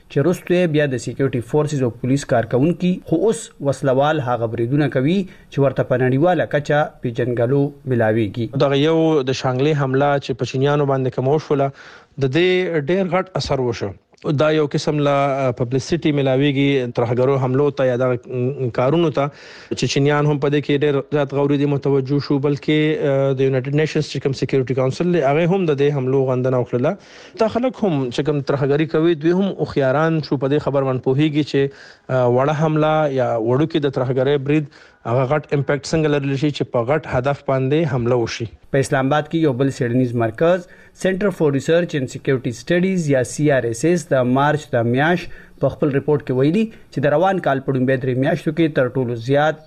چې وروسته بیا د سکیورټي فورسز او پولیس کارکونکو خو اوس وسلوال هغه بریدونه کوي چې ورته په نړیواله کچه پیژنګلو ملاويږي. دا یو د شانګلې حمله چې پچینیانو باندې کوم وشوله د دې ډېر غټ اثر وشو. دا یو قسم لا پبلسټي ملاويږي ترهګرو حملو ته یا د کارونو ته چې چینیان هم په دې کې ډېر زیات غوړي دي متوجه شو، بلکې د یونایټډ نیشنز چې کوم سکیورټي کونسل هغه هم د دې حملو غندنه وکړه. دا خلک هم چې کوم ترهګری کوي دوی هم او خياران شو په دې خبر من پوهیږي چې وړه حمله یا وړو کې د ترهګری برید هغه غټ امپیکټ څنګه لرلی شي چې په غټ هدف باندې حمله وشي. په اسلام آباد کې یو بل سیډنیز مرکز سنټر فور ریسرچ اینڈ سکیورټي سټډیز یا CRSS د مارچ د میاش په خپل ریپورت کې ویلي چې د روان کال په ډومبه درې میاشتو کې تر ټولو زیات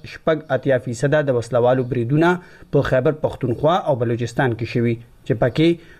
80% د وسلوالو بریدونه په خیبر پختونخوا او بلوچستان کې شوي چې پکې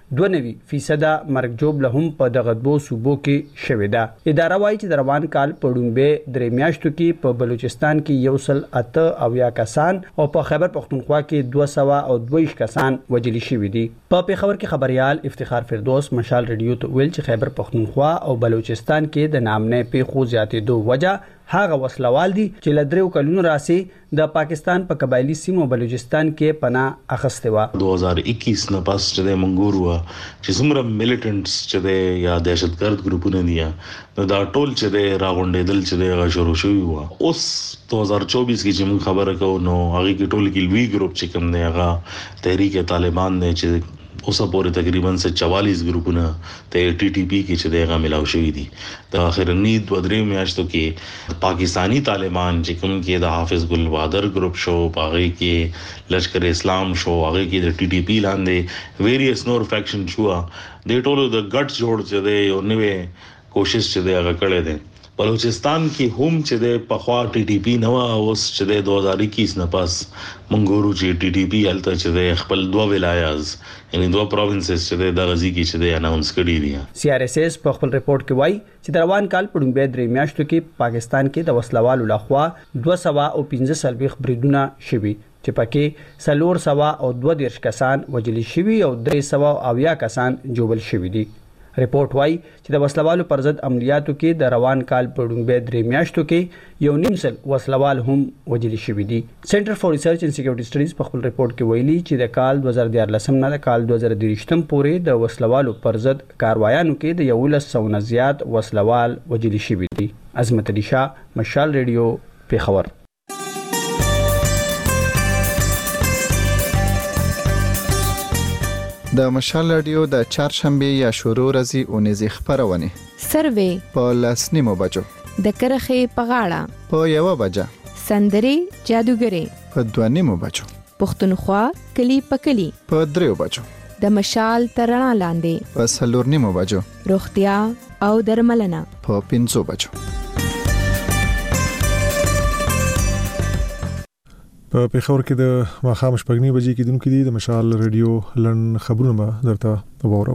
92% مرګ جوړ له هم په دغه دوه صوبو کې شوې ده. اداره وايي چې د روان کال په ډومبه درې میاشتو کې په بلوچستان کې 108 کسان او په خیبر پختونخوا کې 222 کسان وژل شوي دي. په پیښور کې خبريال افتخار فردوس مشال رادیو ته ویل چې خیبر پختونخوا او بلوچستان کې د نامنه پیښو زیاتېدو وجه هغه وسلوال دي چې لدریو کلونو راسي د پاکستان په قبایلی سیمو بلوچستان کې پناه اخیسته و. 2021 نه پس چې منګور و چې څومره ملیټنټس چې د یا دهشتګرد ګروپونه دي دا ټول چې د راغونډېدل چې د شروع شوی و. اوس 2024 کې چې موږ خبره کوو نو هغه کې ټول کې لوی ګروپ چې کوم دی هغه تحریک طالبان دی چې اوسه پورې تقریبا 44 ګروپونه ته TTP کې چې دغه ملاو شوی دي. د اخرنی 2-3 میاشتو کې پاکستانی طالبان چې کوم کې د حافظ ګل بہادر ګروپ شو، هغه کې لشکر اسلام شو، هغه کې د TTP لاندې ویریس نور فیکشن شو، د ټولو د ګټ جوړ چې دی یو نوې کوشش چې دی هغه کړی دی. بلوچستان کې هم چې د پخوا TTP نو اوس چې د 2021 نه پس منګورو چې TTP الته چې د خپل دوه ولایاز یعنی دوه پروینسز چې د غزي کې چې د اناونس کړی دي. CRSS په خپل ریپورت کې وایي چې د روان کال په ډومبه درې میاشتو کې پاکستان کې د وسلوالو لخوا 215 بریدونه شوي چې پکې 422 کسان وژل شوي او 380 کسان جوړل شوي دي. ریپورت وايي چې د وسلوالو پر ضد عملیاتو کې د روان کال په ډومبه درې میاشتو کې 1.5 وسلوال هم وژل شوي دي. سنټر فور ریسرچ اینڈ سکیورټي سټډیز په خپل ریپورت کې ویلي چې د کال 2014 نه د کال 2023 پورې د وسلوالو پر ضد کاروایانو کې د 1100 نه زیات وسلوال وژل شوي دي. عظمت علي شاه، مشال ریډیو، پیښور. د مشال رادیو د چهارشنبه یا شروع ورځې اونیزې خبرونه سروې په لاسنیمو بجو د کرخې په غاړه په 1 بجه سندري جادوګري په 2 بجو پښتونخوا کلی په کلی په 3 بجو د مشال ترنا لاندې په 4 بجو روغتیا او درملنه په 5 بجو. په پیښور کې د ماښام شپږنی بجې کې دونکو دي د مشال رادیو لن خبرونه به درته وورو.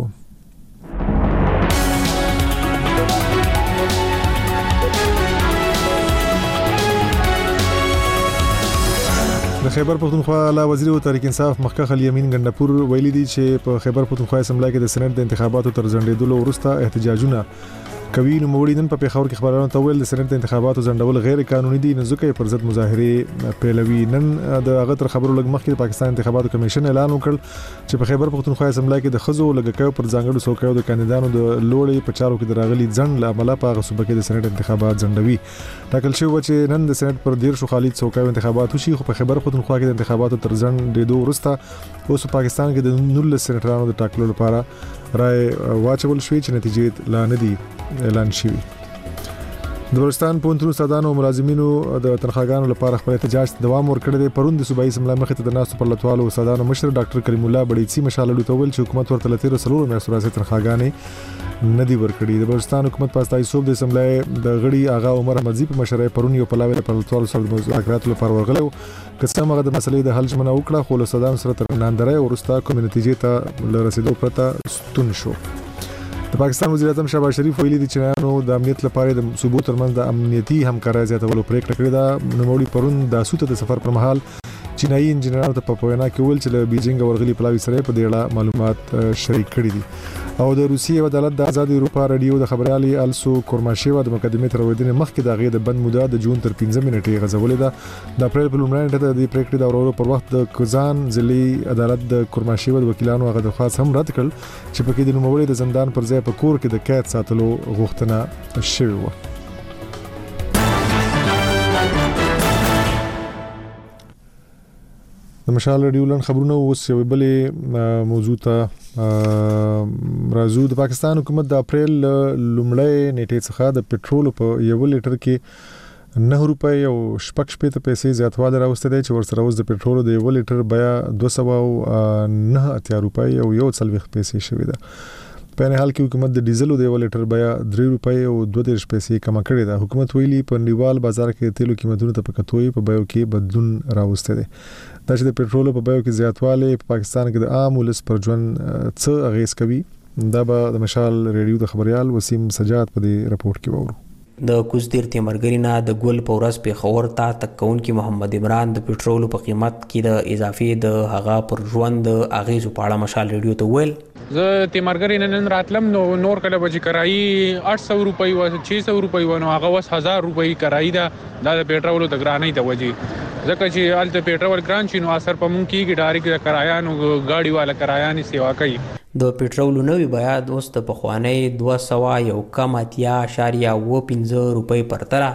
د خیبر پختونخوا اعلی وزیر او تحریک انصاف مخکخ الیمین ګندپور ویلي دي چې په خیبر پختونخوا اسمبلی کې د سېنات د انتخاباتو تر ځنډېدلو وروسته احتجاجونه کوي. نو موړي نن په پیښور کې خبرونه تویل د سېنات انتخاباتو ځنډول غیر قانوني دي، نو ځکه پر ضد مظاهره پیلوي. نن د هغه تر خبرو لږ مخکې د پاکستان انتخاباتو کمیشن اعلان وکړ چې په خیبر پختونخوا اسمبلی کې د خزو لګکاو پر ځانګړو څوکیو د کاندیدانو د لوړې په چارو کې د راغلي ځند له امله په هغه صوبه کې د سېنات انتخابات ځنډوي. ټاکل شوی چې نن د سېنات پر 13 خالد څوکیو انتخابات وشي، خو په خیبر پختونخوا کې د انتخاباتو تر ځنډېدو وروسته اوس پاکستان کې د 19 سېناترانو د ټاکلو لپاره رائے واچول شوې چې نتیجې لا نه دي اعلان شوي. د بلوچستان پونترو استادانو او ملازمینو د تنخواګانو لپاره خپل احتجاج دوام ورکړی دی. پرون د صوبایي اسمبلی مخې ته د ناستو پر لټوالو استادانو مشر ډاکټر کریم الله بډیڅي مشالړو ته ویل چې حکومت ورته لتیر سلور میاشتو راځي تنخواګانې نه دی ورکړي. د بلوچستان حکومت په استازیتوب د اسمبلی د غړي آغا عمر احمدزي په مشرۍ پرون یو پلاوی پر لټوالو سره د مذاکراتو لپاره ورغلو. کسته هغه د مسلې د حل ژمنه وکړه، خو له استادانو سره تر ناندرۍ ورسته کوم نتیجې ته لرسیدو پرته ستون شو. د پاکستان وزیر اعظم شهباز شریف ویلي دي چې نو د امنیت لپاره د صوبو ترمنځ د امنیتي همکارۍ زیاتولو پریکړه کړې ده. نوموړي پرون د سوته د سفر پر مهال چینایي انجنیرانو ته په وینا کې ویل چې له بیجینګ ورغلي پلاوی سره په دې اړه معلومات شریک کړي دي. او د روسیې عدالت د آزاد اروپا رادیو د خبريالي السو کورماشيوا د مقدمې تر ودینې مخکې د غي د بند موده د جون تر 15 منټې غځولې ده. د اپریل په لومړۍ نیټه د پریکړې د اورولو پر وخت د کوزان ضلعي عدالت د کورماشيوا د وکیلانو هغه درخواست هم رد کړ چې پکې د نوموړي د زندان پر ځای په کور کې د قید ساتلو غوښتنه شوې و. د مشال رادیو لن خبرونه اوس یو بلې موضوع ته راځو. د پاکستان حکومت د اپریل لومړۍ نیټې څخه د پټرول په یو لیټر کې 9 روپۍ او 6 پیسې زیاتوالی راوسته دی چې ورسره اوس د پټرول د یو لیټر بیا 209 روپۍ او 140 پیسې شوې ده. په نه حال کې حکومت د ډیزلو د یو لیټر بیا 3 روپۍ او 32 پیسې کم کړې ده. حکومت ویلي په نړیوال بازار کې تیلو قیمتونو ته پکتوي په بیو کې بدلون راوسته دي. دا چې د پټرول په بیو کې زیاتوالی په پاکستان کې د عام ولس پر ژوند څه اغیز کوي دا به د مشال ریډیو د خبريال وسیم سجاد په دې رپورت کې وورو. د کوزدیر تیمرګرینا د ګل پورس په خبر ته تکون کې محمد عمران د پټرول په قیمت کې د اضافي د هغه پر ژوند اغیز په اړه مشال ریډیو ته ویل. زه تیمرګرین نن راتلم نو نور کله بچی کرایي 800 روپۍ و 600 روپۍ و نو هغه وس 1000 روپۍ کرایي دا د پټرول د ګرانۍ ته وجي ځکه چې الته پټرول ګران شي نو اثر په مونږ کې ډایرکټ کرایه نو گاډي والا کرایه نه سیوا کوي. د پټرول نوې بیا دوست په خوانی 201.15 روپۍ پر ترا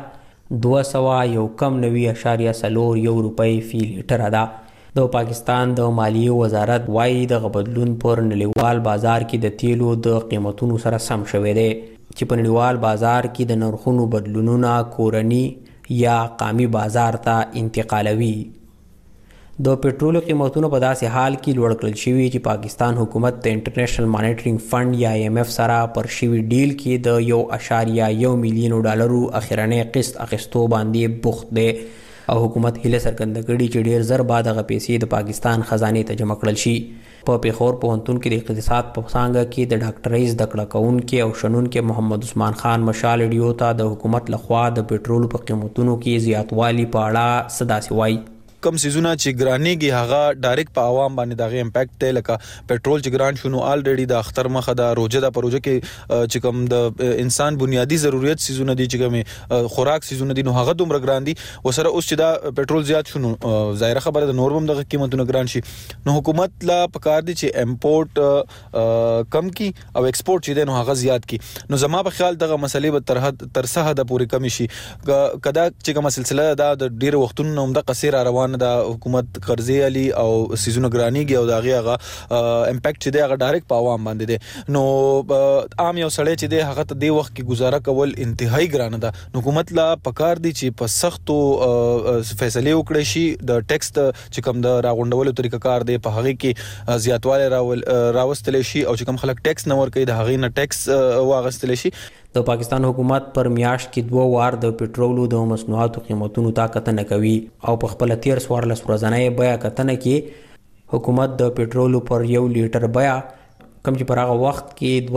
201.90 روپۍ فی لیټر ادا. د پاکستان د مالیې وزارت وايي د بدلون پر نړیوال بازار کې د تیلو د قیمتونو سره سم شوی دی چې په نړیوال بازار کې د نرخونو بدلونونه کورني یا قامي بازار ته انتقالوي. د پټرول قیمتونو په داسې حال کې لوړ کړل شوي چې پاکستان حکومت د انټرنیشنل مانیټرینګ فند یا IMF سره پر شوي ډیل کې د 1.1 میلیون ډالرو اخیرنۍ قسط اخیستو باندې بوخت دی او حکومت هله څرګنده کړې چې ډیر زر بعد هغه پیسې د پاکستان خزانه ته جمع کړل شي. په پیښور پوهنتون کې د اقتصاد په څانګه کې د ډاکټرۍ زده کړه کوونکي او شنونکي محمد عثمان خان مشال ریډیو ته د حکومت لخوا د پټرول په قیمتونو کې زیاتوالی په اړه صداسي وایي. کم سيزونه چې ګرانيږي هغه ډایرکټ په عوام باندې دغه امپیکټ دی لکه پټرول چې ګران شونه الریډي د اختر مخه د روزه د پروژه کې چې کوم د انسان بنیادی ضرورت سيزونه دي چې کوم خوراک سيزونه دي نو هغه دومره ګران دي وسره اوس چې دا پټرول زیات شونه ظاهره خبره د نورم د قیمتونو ګران شي نو حکومت لا پکار دي چې امپورټ کم کی او ایکسپورټ چې نو هغه زیات کی. نو زما په خیال دغه مسلې به تر څه د پوری کمی شي کدا چې کومه سلسله دا د ډیر وختونو هم د قصير روان د حکومت قرضې علي او سيزونه ګرانيږي او دغه هغه امپیکټ چې دی هغه ډایرکټ په عوام باندې دی نو عام یو سړی چې دی هغه ته د وخت کې گزاره کول انتهایی ګرانه ده. حکومت لا پکار دي چې په سختو فیصله وکړي شي د ټیکس چې کوم د راغونډولو طریقه کار دی په هغه کې زیاتوالی راوستل شي او چې کوم خلک ټیکس نه ورکوي د هغه نه ټیکس واغستل شي. د پاکستان حکومت پر میاشت کې 2 وار د پټرولو د مصنوعاتو قیمتونو ته کتنه کوي او په خپل 13 ورځنۍ بیا کتنه کې حکومت د پټرولو پر یو لیټر بیا کم چې پر هغه وخت کې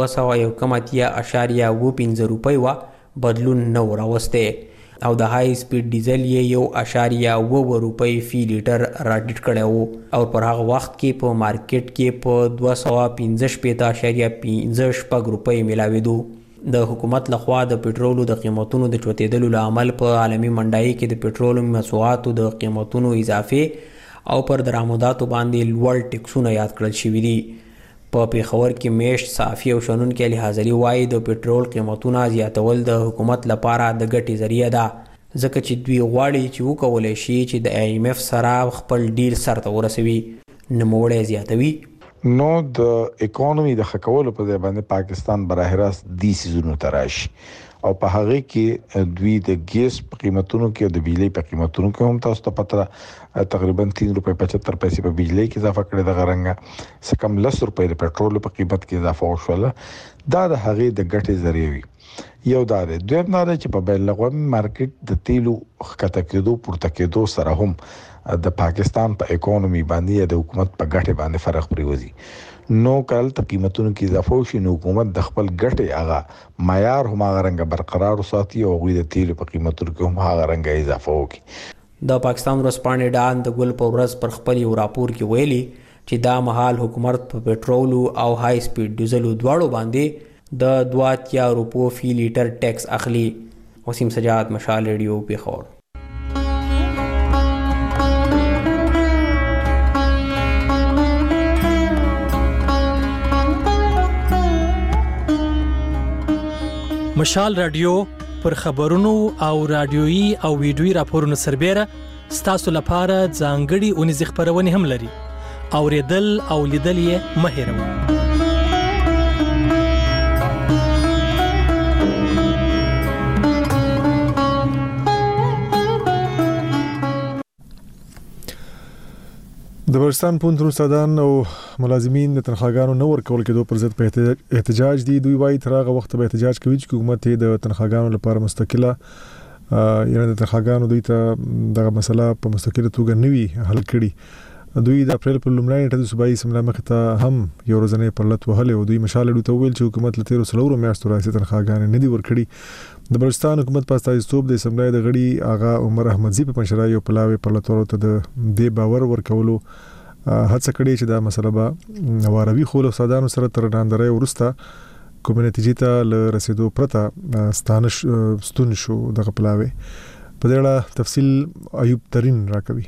201.15 روپۍ وا بدلون نه راوسته او د های سپیډ ډیزل یې 1.9 روپۍ فی لیټر راټیټ کړو او پر هغه وخت کې په مارکیټ کې په 215.15 روپۍ ملاوي. د حکومت لخوا د پټرولو د قیمتونو د چوتېدلو لامل په عالمي منډای کې د پټرول مصنوعاتو د قیمتونو اضافه او پر درآمداتو باندې لوړ ټیکسونه یاد کړل شوي دي. په پیښور کې میشت صافي او شنونکي علي حاضري وایي د پټرول قیمتونه زیاتول د حکومت لپاره د ګټې ذریعہ ده ځکه چې دوی غواړي چې وکولای شي چې د IMF سره خپل ډیل سرته ورسوي نوموړی زیاتوي. نو د اکانومي د خکولو په ځای باندې پاکستان براه راست دي سيزونو تراشي او په هغه کې دوی د ګیس په قیمتونو کې او د بجلی په قیمتونو کې هم تاسو ته پته تقریبا 3.75 روپۍ په بجلی کې اضافه کړې د غرنګ سکم 10 روپۍ د پټرول په قیمت کې اضافه وشوله دا د هغه د ګټې ذریعہ وي. یو دا دی دویم دا چې په بین الاقوامي مارکیټ د تیلو ښکته کېدو پورته کېدو سره هم د پاکستان په اکانومي باندې د حکومت په ګټه باندې فرق پریوزي. نو کله ته قیمتونو کې اضافه وشي نو حکومت د خپل ګټه هغه معیار هم هغه رنګ برقرار وساتي او غوي د تیلو په قیمتونو کې هم هغه رنګ اضافه وکړي. د پاکستان ورځپاڼې ډان د ګل په ورځ پر خپل یو راپور کې ویلي چې دا مهال حکومت په پټرول او های سپیډ ډیزل دواړو باندې د 2 روپو فی لیټر ټیکس اخلي. وسیم سجاد، مشال ریډیو، پیښور. مشال رادیو پر خبرونو او رادیويي او ویډیويي راپورونو سربېره ستاسو لپاره ځانګړي اونیزې خبرونه هم لري. اوریدل او لیدل یې مه هېروئ. د بلوچستان پوهنتون استادان او ملازمین د تنخواګانو نه ورکول کېدو پر ضد په احتجاج دي. دوی وايي تر هغه وخت به احتجاج کوي چې حکومت د تنخواګانو لپاره مستقله یعنی د تنخواګانو دوی ته دغه مسله په مستقله توګه نوي حل کړي. دوی د اپریل په لومړۍ نیټه د صوبایي اسمبلی مخې ته هم یو ورځنی پرلط وهلې او دوی مشال ډو ته ویل چې حکومت له تیرو څلورو میاشتو راهیسې تنخواګانې نه دي ورکړي. د بلوچستان حکومت په استازیتوب د اسمبلی د غړي آغا عمر احمدزي په مشرۍ یو پلاوی پرلطولو ته د دې باور ورکولو هڅه کړې چې دا مسله به واروي خو له استادانو سره تر ناندرۍ وروسته کوم نتیجې ته رسیدو پرته ستون شو دغه پلاوی. په دې اړه تفصیل ایوب ترين راکوي.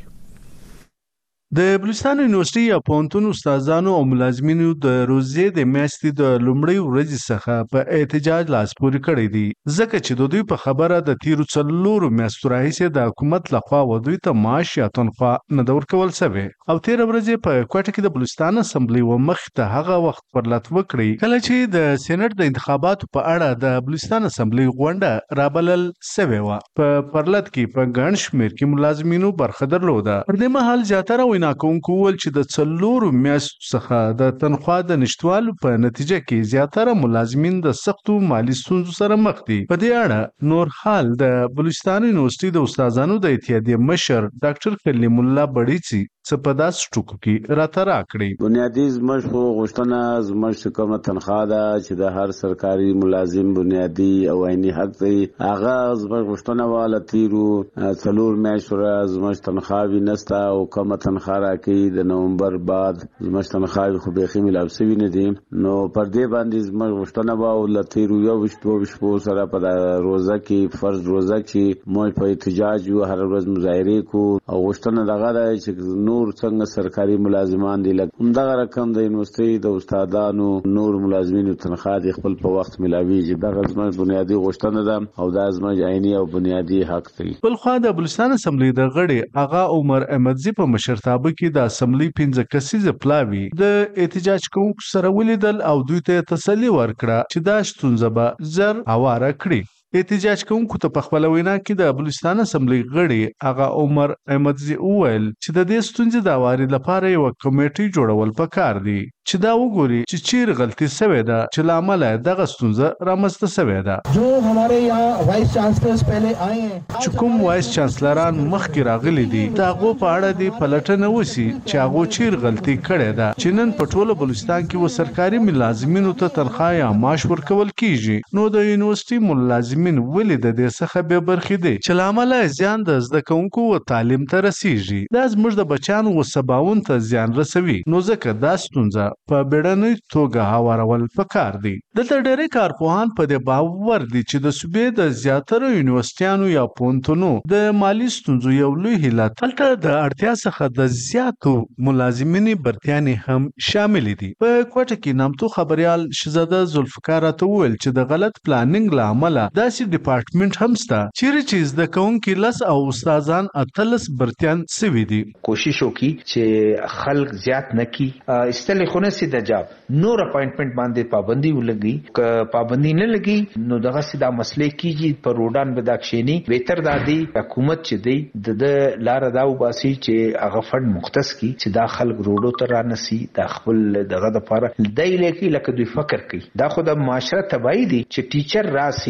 د بلوچستان یونیورسيټي یا پوهنتون استادانو او ملازمینو د روزې د میاشتې د لومړۍ ورځې څخه په احتجاج لاس پورې کړی دي ځکه چې دوی په خبره د تیرو څلورو میاشتو راهیسې د حکومت لخوا دوی ته معاش یا تنخوا نه ورکول شوی او تیر ورځې په کوټه کې د بلوچستان اسمبلی و مخ ته هغه وخت پرلط وکړي کله چې د سېنات د انتخاباتو په اړه د بلوچستان اسمبلی غونډه رابلل شوی و. په پرلط کې په ګڼ شمېر کې ملازمینو برخه درلوده. پر دې مهال زیاتره ویناکونکو ول چې د څلورو میاشتو څخه د تنخوا د نشټوالو په نتیجه کې زیاتره ملازمین د سختو مالی ستونزو سره مخ دي. په دې اړه نور حال د بلوچستان یونیورسيټي د استادانو د اتحادیې مشر ډاکټر کلیم الله بډیچي څه په داس ټکو کې راته راکړي. بنیادی زموږ خو غوښتنه زموږ کومه تنخوا ده چې د هر سرکاري ملازم بنیادی او عیني حق دی هغه زموږ غوښتنه واله تیرو څلور میاشتو زموږ تنخوا نشته او کومه تنخوا راکړي د نومبر بعد زموږ تنخوا خو به ملاو شوی نه دي. نو پر دې باندې زموږ غوښتنه واله تیرو یو وشتو سره په روزه کې فرض روزه کې موږ په احتجاج یو هر ورځ مظاهره کو او غوښتنه دغه ده چې نور څنګه سرکاري ملازمان دي لکه همدغه رقم د یونیورسيټي د استادانو نور ملازمینو تنخوا د خپل په وخت ملاويږي. دغه زموږ بنیادی غوښتنه ده او دا زموږ عیني او بنیادی حق دی. بل خو د بلوچستان اسمبلی د غړي آغا عمر احمدزي په مشرتابه کې د اسمبلی 15 کسیزه پلاوی د احتجاج کوونکو سره ولیدل او دوی ته تسلی ورکړه چې دا ستونزه به زر هواره کړي. احتجاج کوونکو ته په خپل وینا کې د بلوچستان اسمبلی غړي آغا عمر احمدزي وویل چې د دې ستونزې د واري لپاره یو کمیټي جوړول پکار دي چې دا وګوري چې چیر غلطي شوې ده چې لامل دغه ستونزه رامنځته شوې ده. جو हमारे यहाँ वाइस चांसलर्स पहले आए हैं چې کوم وایس چانسلران مخکې راغلي دي داغو په اړه دی پلټنه وسی چې هغه چیر غلطي کړې ده چې نن په ټوله بلوچستان کې و سرکاري ملازمینو ته تنخواه یا معاش ورکول کیږي. نو د یونیورسيټي ملازمین ولې د دې څخه به برخې دي چې لامل زیان د زده کوونکو او تعلیم ته رسیږي. دا زموږ د بچانو او سباون ته زیان رسوي. نو ځکه دا ستونزه په بیړنۍ توګه هوارول پکار دي. دلته ډېری کارپوهان په دې باور دي چې د صوبې د زیاتره یونیورسيټیانو یا پوهنتونو د مالی ستونزو یو لوی علت دلته د اړتیا څخه د زیاتو ملازمینو برتیانې هم شامل دي. په کوټه کې نامتو خبريال شهزاده ذوالفقار ته ویل چې د غلط پلانینګ لامل داسې ډپارټمنټ هم شته چې د کوونکي لس او استادان اتلس برتیان سوي دي. کوشش وکي چې خلک زیات نکي استلې خونه سي د جاب نور اپاینټمنټ باندې پابندي ولګي ک پابندي نه لګي نو دغه سیدا مسلې کیږي پر روډان بداکشيني بهتر دادي حکومت چې دی د لار داو باسي چې هغه فند مختص کی چې دا خلک روډو ته رانسي د خپل دغه د لپاره دای لکه دوی فکر کوي دا خو د معاشره تبعی دي چې ټیچر راسي روډ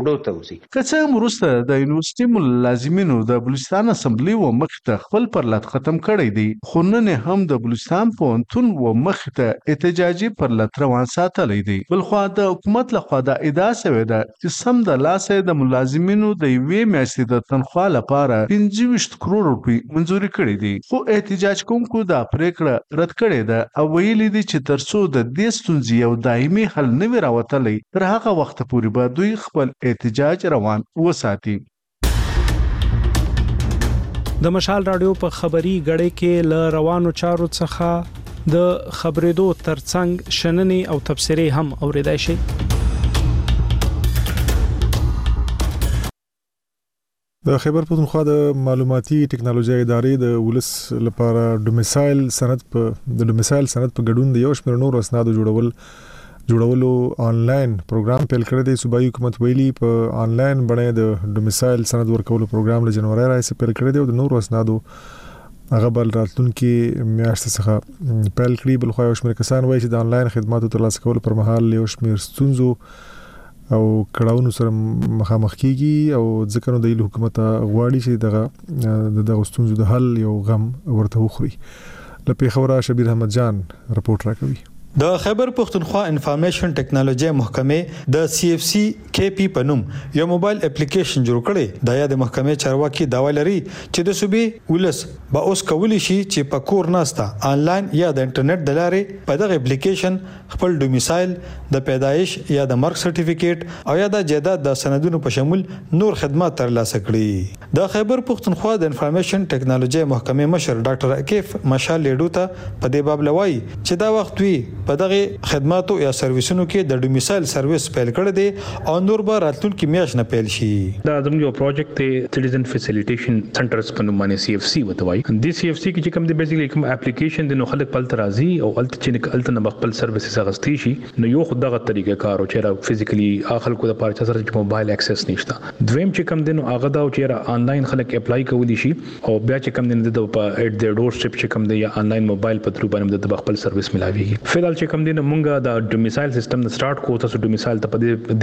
روډو ته وځي. که څه هم وروسته د یونیورسيټي ملازمینو د بلوچستان اسمبلی و مخ ته خپل پرلط ختم کړی دی، خو نن هم د بلوچستان پوهنتون و مخ ته احتجاجي پرلط روان ساتلی دی. بلخوا د حکومت لخوا د ادعا شوې ده چې سم د لاسه د ملازمینو د یوې میاشتې د تنخوا لپاره 25 کروڑ روپۍ منځوري کړي دي، خو احتجاج کوونکو دا پریکړه رد کړې ده او ویلي دي چې ترڅو د دې ستونزې یو دایمي حل نه وي راوتلی، تر هغه وخت پورې به دوی خپل احتجاج روان وساتي. د مشال رادیو په خبري غړې کې ل روانو چارو څخه د خبرېدو ترڅنګ شننې او تبصرې هم اوریدای شي. د خیبر پښتونخوا د معلوماتي ټکنالوژي ادارې د ولس لپاره ډومیسایل سند په ګډون د یو شمېر نور اسنادو جوړولو آنلاین پروګرام پیل کړی دی. صوبایي حکومت ویلي په آنلاین بڼه د ډومیسایل سند ورکولو پروګرام له جنوري راځي پیل کړی دی او د نور اسنادو هغه بل راتلونکي میاشتې څخه پیل کړي. بل خو یو شمېر کسان وایي چې د آنلاین خدماتو ترلاسه کولو پر مهال یو شمېر ستونزو او کړهونو سره مخامخ کیږي او ځکه نو د حکومت غواړي چې دغه ستونزو د حل یو غم ورته وخوري. لپاره خبره شبیر احمد جان رپورت راکوي. د خیبر پښتونخوا انفارمیشن ټیکنالوژي محکمې د CFC KP په نوم یو موبایل اپلیکیشن جوړ کړي. د یاد محکمې چارواکي داوا لري چې د صوبې ولس به اوس کولی شي چې په کور ناسته آنلاین یا د انټرنیټ د لارې په دغه اپلیکیشن خپل ډومیسایل، د پیدایش یا د مرګ سرټیفیکیټ او یا د جائیداد د سندونو په شمول نور خدمات ترلاسه کړي. د خیبر پښتونخوا د انفارمیشن ټیکنالوژي محکمې مشر ډاکټر عکیف مشال لیډو ته په دې باب لوي چې دا وخت وی په دغه خدماتو یا سرویسونو کې د ډومیسایل سرویس پیل کړی دی او نور به راتلونکي میاشت نه پیل شي. دا زموږ یو پروجیکټ دی سټیزن فیسیلیټیشن سنټرز په نوم باندې CFC وته وایي. د CFC کې چې کوم دی بیسیکلی کوم اپلیکیشن دی نو خلک په ترازی او الته چې الته نه خپل سرویسز غستې شي نو یو خدغه طریقه کار او چې فزیکلی خلکو د پاره سره چې موبایل اکسس نشته. دویم چې کوم دی نو هغه دا چې آنلاین خلک اپلای کولی شي او بیا چې کوم دی د ایٹ د ډور سټپ چې کوم دی یا آنلاین موبایل په تر باندې د خپل سرویس ملاويږي. فلحال چې کوم دی نو مونږه د ډومیسایل سیستم د سٹارټ کو تاسو ډومیسایل ته په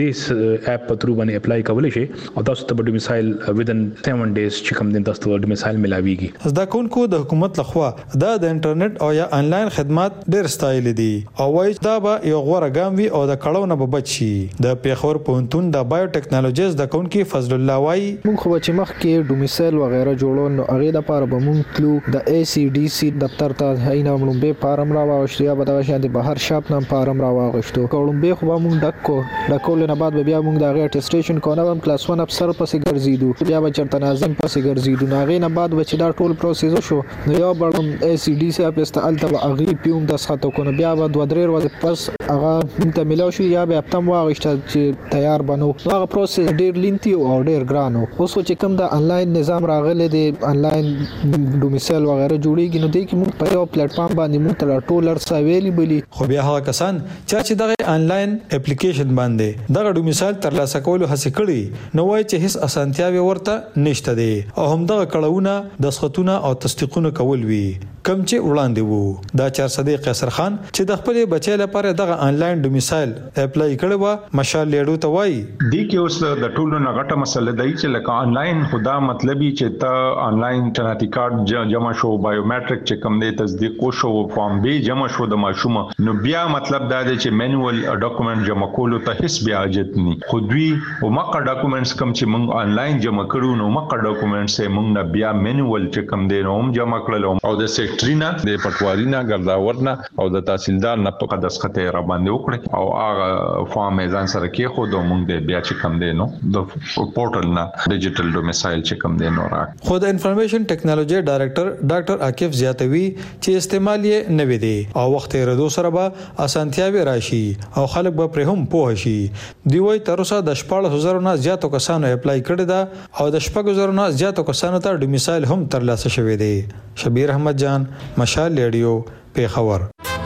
دې اپ په تر باندې اپلای کولی شي او تاسو ته ډومیسایل ودن 7 ډیز چې کوم دی تاسو ډومیسایل ملاويږي. زده کوونکو د حکومت لخوا د انټرنیټ او یا آنلاین خدمات ډېر ستایل دي او وایي دا به یو غوړه ګام وي او د کړهونه به بچ شي. د پیښور پوهنتون د بایو ټیکنالوژیز د کونکي فضل الله وایي مونږ خو چې مخ کې ډومیسایل وغیرہ جوړول نو هغه د لپاره به مونږ تلو د ACDC دفتر ته هینا مونږ به فارم راوښتو یا به د شان د بهر شاپ نام فارم راوښتو کوم به خو مونږ ډکول نه بعد بیا مونږ د اټیسټیشن کو نه کلاس 1 افسر پسې ګرځیدو بیا به چرته ناظم پسې ګرځیدو ناغې نه بعد به چې دا ټول پروسس شو نو یو بړم ACDC اپس ته الته اغری پیوم د ساتو کو بیا به 2-3 ورځې پس هغه ته ملو شو یا به هفته واغشت چې تیار بنو هغه پروسس ډیر لینتی او ډیر ګرانو. اوس چې کوم د انلاین نظام راغلی دی انلاین ډومیسایل وغیرہ جوړیږي نو د کی موږ په یو پلیټ فارم باندې موږ تر ټولر سویلی بلی خو بیا هغه کسان چې دغه آنلاین اپلیکیشن باندې دغه ډومیسایل ترلاسه کولو هڅه کړي نو وایي چې هیڅ اسانتیاوي ورته نشته دي او هم دغه کړهونه د سختونه او تصدیقونه کول وی کم چې وړاندې وو. دا چار صدیق قیصر خان چې د خپل بچی لپاره دغه آنلاین ډومیسایل اپلای کړی و مشال لیډو ته وایي دی کې اوس د ټولو نه غټه مسله دی چې لکه آنلاین خدا مطلبي چې ته آنلاین شناختی کارت جمع شو بایومټریک چې کوم دی تصدیق شو فارم به جمع شو د ماشوم نو بیا مطلب دا دی چې مینوال ډاکومېنټ جمع کولو ته هیڅ بیا اجازه نه خو دوی او مقه ډاکومېنټس کوم چې موږ آنلاین جمع کړو نو مقه ډاکومېنټس یې موږ نه بیا مینوال چې کوم دی نو هم جمع کړل او د سیکټرینا د پټوارینا ګرځاورنا او د تحصیلدار نه په دسخط را باندې وکړي او هغه فارم ځان سره کې خو د موږ بیا چې کوم دی نو د پورټل نه ډیجیټل ډومیسایل چې کوم دی نو را خو د انفارمیشن ټیکنالوژي ډایریکټر ډاکټر عاکف زیاتوي چې استعمال یې نوي دی او وخت یې ردو سره به اسانتیاوي راشي او خلک به پر هم پوه شي. دی وایي تر اوسه د 14,000 نه زیاتو کسانو اپلای کړی دا او د 4,000 نه زیاتو کسانو ته ډومیسایل هم ترلاسه شوی دی. شبیر احمد جان مشال ریډیو پیښور.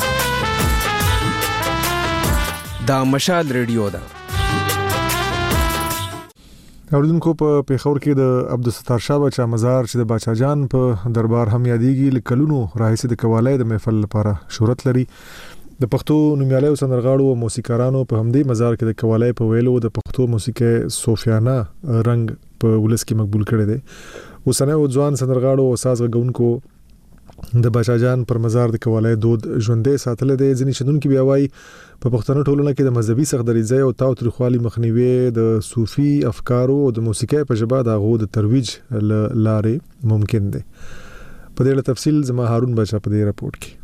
دا مشال ریډیو دا اوریدونکو په پیښور کې د عبدالستار شاه بچا مزار چې د باچا جان په دربار هم یادېږي لکلونو راهیسې د قوالې د محفل لپاره شهرت لري. د پښتو نومیالیو سندرغاړو او موسیقارانو په همدې مزار کې د قوالای په ویلو د پښتو موسیقي صوفیانه رنګ په ولس کې مقبول کړي دي. اوسنۍ ځوان سندرغاړو او ساز غونکو د بچا جان پر مزار د قوالای دود ژوندې ساتل دي. ځینې شدونکو بیا وایي په پښتنو ټولنه کې د مذهبي سخدریزۍ او تاوتریخوالي مخنیوي د صوفي افکارو او د موسیقۍ په ژبه د غو د ترویج لارې ممکن دي. په دې تفصیل زما هارون بچا په دې راپورټ کې.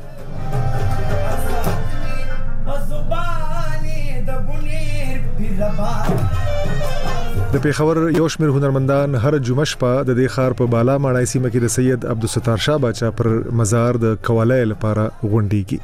د پیښور یو شمېر هنرمندان هر جمعه شپه د دې ښار په بالا ماڼۍ سیمه کې د سید عبدالستار شاه باچا پر مزار د قوالای لپاره غونډېږي.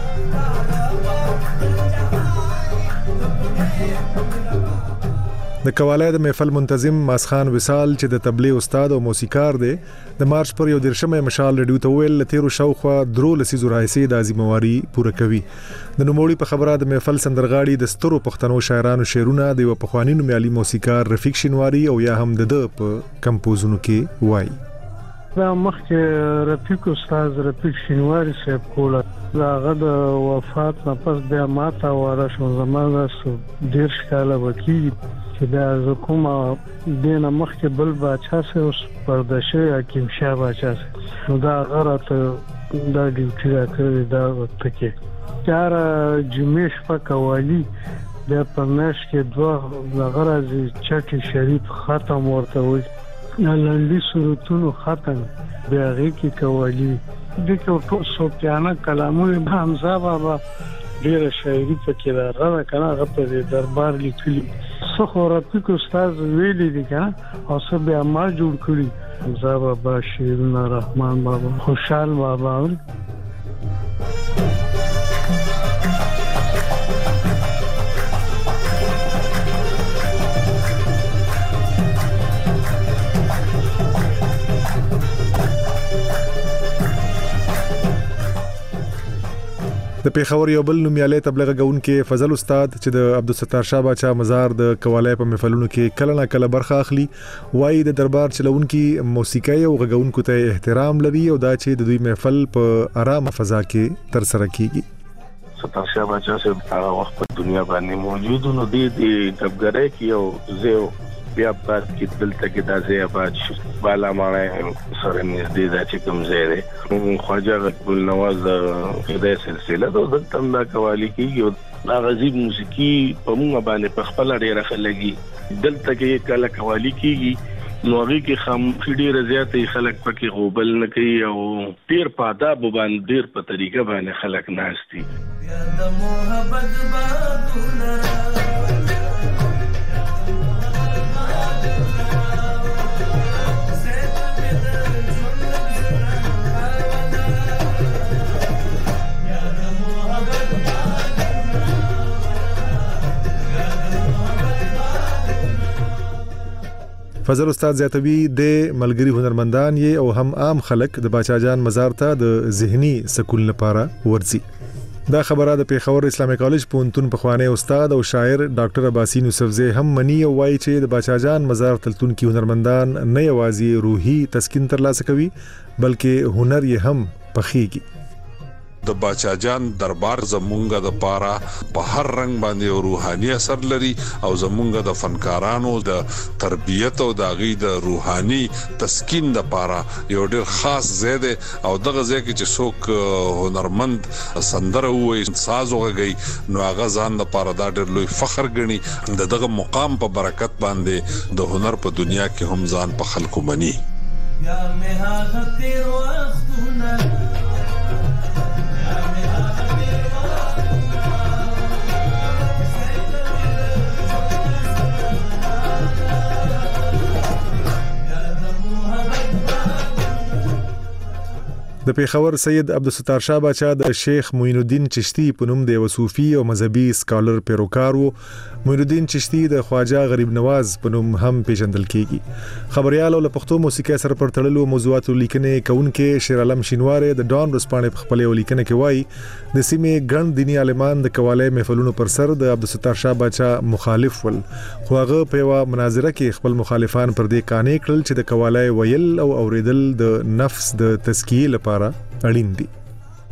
د قوالای د محفل منتظم ماسخان وصال چې د تبلی استاد او موسیقار دی د مارچ پر 11 مشال ریډیو ته ویل تیرو شاوخوا درو لسیزو راځي د ازمواري پوره کوي. د نوموړي په خبره د محفل سندرغاړي د سترو پښتنو شاعرانو شعرونه د پخوانی نومیالي موسیقار رفیق شینواری او یا هم د په کمپوزونو کې وایي. دا مخکې رفیق استاد رفیق شینواری صاحب کوله داغه د وفات نه پس بیا ماته واره شو زمانه ډیر ښکاله وکي چې دا کومه دینه مخکې بل باچا سه اوس پردشه حکیم شاه باچا نو دا غره دا ډیوټي راکړي دا پکې چار جمیش په قوالی د پرناش کې دوه غرض چټي شریف ختم ورته وي لاندې صورتونو ختم بیا کې قوالی د ټول صوفیانه کلامونه حمزه بابا ډیره شاعري پکې راغله کنه هغه په دربار لیکلي څو رفیق استاد ویلي دي کنه او څه بیا ما جوړ کړی حمزه بابا شیرونه رحمان بابا خوشحال بابا د پیښور یو بل نومیالی تبلیغ غونکې فضل استاد چې د عبدالستار شاه باچا مزار د قوالای په محفلونو کې کله نه کله برخه اخلي وایي د دربار چلونکي موسیقي او غونکو ته احترام لري او دا چې د دوی محفل په آرامه فضا کې تر سره کیږي. ستار شاه باچا سره هغه وخت په دنیا باندې موجود نو د دبګرې کې او زه بیا بعد کې دلته کې د ځای آباد بالا ماڼۍ سره نږدې د چې کوم ځای دی خواجه عبدال نواز د سلسله د دلته د قوالی کې دا غزيب موسیقي په موږ باندې په خپل ډیره خلګي دلته کې کله قوالی کېږي نو هغه کې خاموشي ډیره زیاتې خلک پکې غوبل نه کوي او ډیر په آداب باندې ډیر په طریقه باندې خلک ناشتي د محبت بادونه فضل استاد زیاتوی د ملګری هنرمندان یې او هم عام خلک د باچا جان مزار ته د ذهني سکون لپاره ورځي. دا خبره د پیښور اسلامي کالج پونتون پخوانی استاد او شاعر ډاکټر عباسین یوسفزی هم منی او وایي چې د باچا جان مزار تلتون کې هنرمندان نه یوازې روحي تسکین ترلاسه کوي بلکې هنر یې هم پخېږي. د باچا جان دربار زمونږه د پاره په هر رنگ باندې روحاني اثر لري او زمونږه د فنکارانو د تربیت او د غي د روحاني تسکین د پاره یو ډیر خاص زیاده او دغه ځای کې چې څوک هنرمند سندره وي ساز وغږي نو هغه ځان د پاره دا ډیر لوی فخر ګڼي دغه مقام په برکت باندې د هنر په دنیا کې هم ځان په خلکو مني. یا مه هغه تیر وختونه د پیښور سید عبدالستار شاه باچا د شیخ معین الدین چشتی په نوم د صوفي او مذهبي سکالر پیروکار وو. معین الدین چشتی د خواجه غریب نواز په نوم هم پیژندل کیږي. خبريال او له پښتو موسیقي سره پرتړلو موضوعاتو لیکنې کوونکې شیر عالم شینواری د ډان رسپانې په خپل لیکنه کې وایي د سیمې ګڼ دینی عالمان د قوالای محفلونو پر سر د عبدالستار شاه باچا مخالف ول خو هغه په یو مناظره کې خپل مخالفان پر دې قانع کړل چې د قوالای ویل او اوریدل د نفس د تزکیه لپاره اړین دي.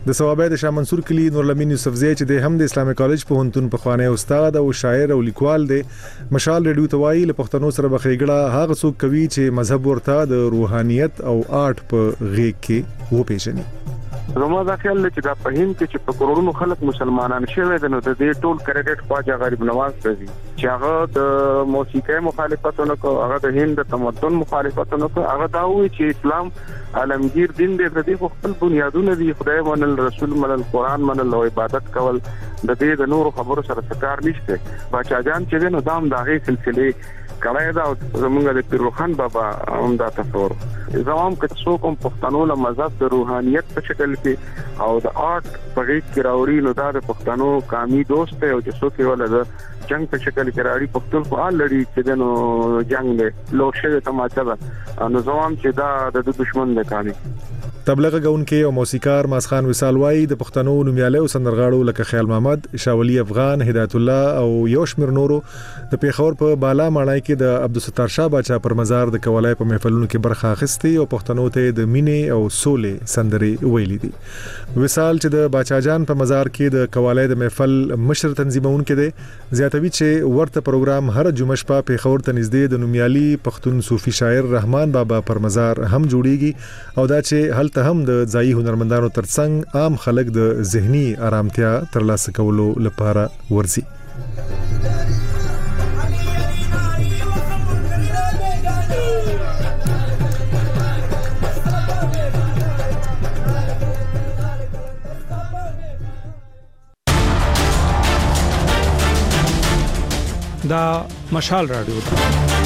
د ثوابه د شاه منصور کلی نورالامین یوسفزی چې د هم د اسلامي کالج په هنتون په خوانه استاد او شاعر او لیکوال دی مشال ریډیو توای له پښتنو سره بخېګړه هغه څوک کوي چې مذهب ورته د روحانيت او آرټ په غیږ کې و پیژني. زما دا خیال دی چې دا په هند کې چې په کروڑونو خلک مسلمانان شوي دي نو د دې ټول کریډټ خواجه غریب نواز ته دي چې هغه د موسیقي مخالفتونه کو هغه د هند د تمدن مخالفتونه کو هغه دا وی چې اسلام عالمگیر دین دی د دې خپل بنیادونه دي خدای منل رسول منل قران منل او عبادت کول د دې د نور خبرو سره څه نشته بچا جان چې نو دام داغه سلسله کړای دا زمونږ د پیروخان بابا هم دا تصور زمام که څو کوم پښتنو له مذهب د روحانيت په شکل کې او د آرټ په غیږ کې راوړي نو دا د پښتنو قومي دوست دی او چې څوک یې ولر جنگ په شکل کې راوړي پښتون خو آل لري چې نو جنگ دی لوشه تماچا ده نو زمام چې دا د دشمن دی کامي. تبلیغ غونکي او موسیقار ماسخان وصال وای د پښتنو نومیاله او سندرغاړو لکه خیال محمد، شاولی افغان، هدایت الله او یوشمیر نورو د پیښور په بالا ماڼۍ کې د عبدالستار شاه باچا پر مزار د کولای په محفلونو کې برخه اخیستي او پښتنو ته د مینې او سولې سندرې ویلې دي. وصال چې د باچا جان په مزار کې د کولای د محفل مشر تنظیمون کې دي زیاتوي چې ورته پروګرام هر جمعه شپه پیښور ته نږدې د نومیالي پښتون صوفي شاعر رحمان بابا پر مزار هم جوړیږي او دا چې ته هم د ځایي هنرمندانو ترڅنګ عام خلک د ذهني آرامتیا ترلاسه کولو لپاره ورزي. دا مشال رادیو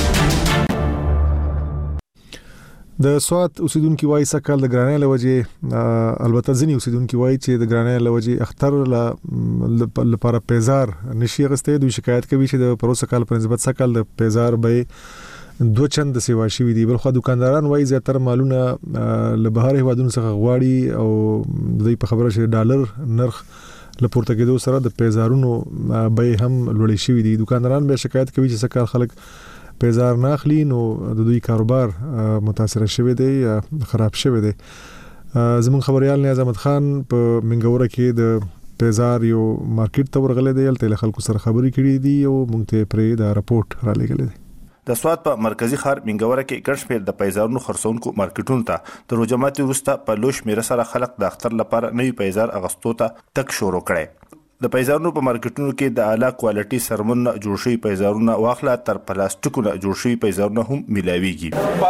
د سوات اوسیدونکو وایي سکهال د ګرانۍ لوجه البته ځینی اوسیدونکو وایي چې د ګرانۍ لوجه اختر لپاره پیزار نشي غسته دوی شکایت کوي چې د پروسه کال پر نسبت سکهال د پیزار به دو چند سیوا شوی دی بل خو دکانداران وایي زیاتره مالونه له بهر هوادونو څخه غواړي او دوی په خبره چې ډالر نرخ لپورته کېدو سره د پیزارونو به هم لوړی شوی دی. دکانداران به شکایت کوي چې سکهال خلک پیزار نه اخلي نو د دوی کاروبار متاثر شوی دی یا خراب شوی دی. زمون خبريال نیاز احمد خان په منګوره کې د پیزار یو مارکیټ ته ورغلی دی تل خلکو سره خبرې کړې دي او مونږ ته پرې دا راپورټ را لګل دي. د سوات په مرکزی ښار منګوره کې ګڼشمیر د پیزارونو خرڅونکو مارکیټونو ته د روجماتي وروسته په لوش میره سره خلک د اختر لپاره نوی پیزار اغستو ته تک شروع کړي. د پیزارونو په مارکیټونو کې د اعلی کوالټي سرمن جوړ شوی پیزارونه واخله تر پلاستیکونو جوړ شوی پیزارونه هم ملاويږي.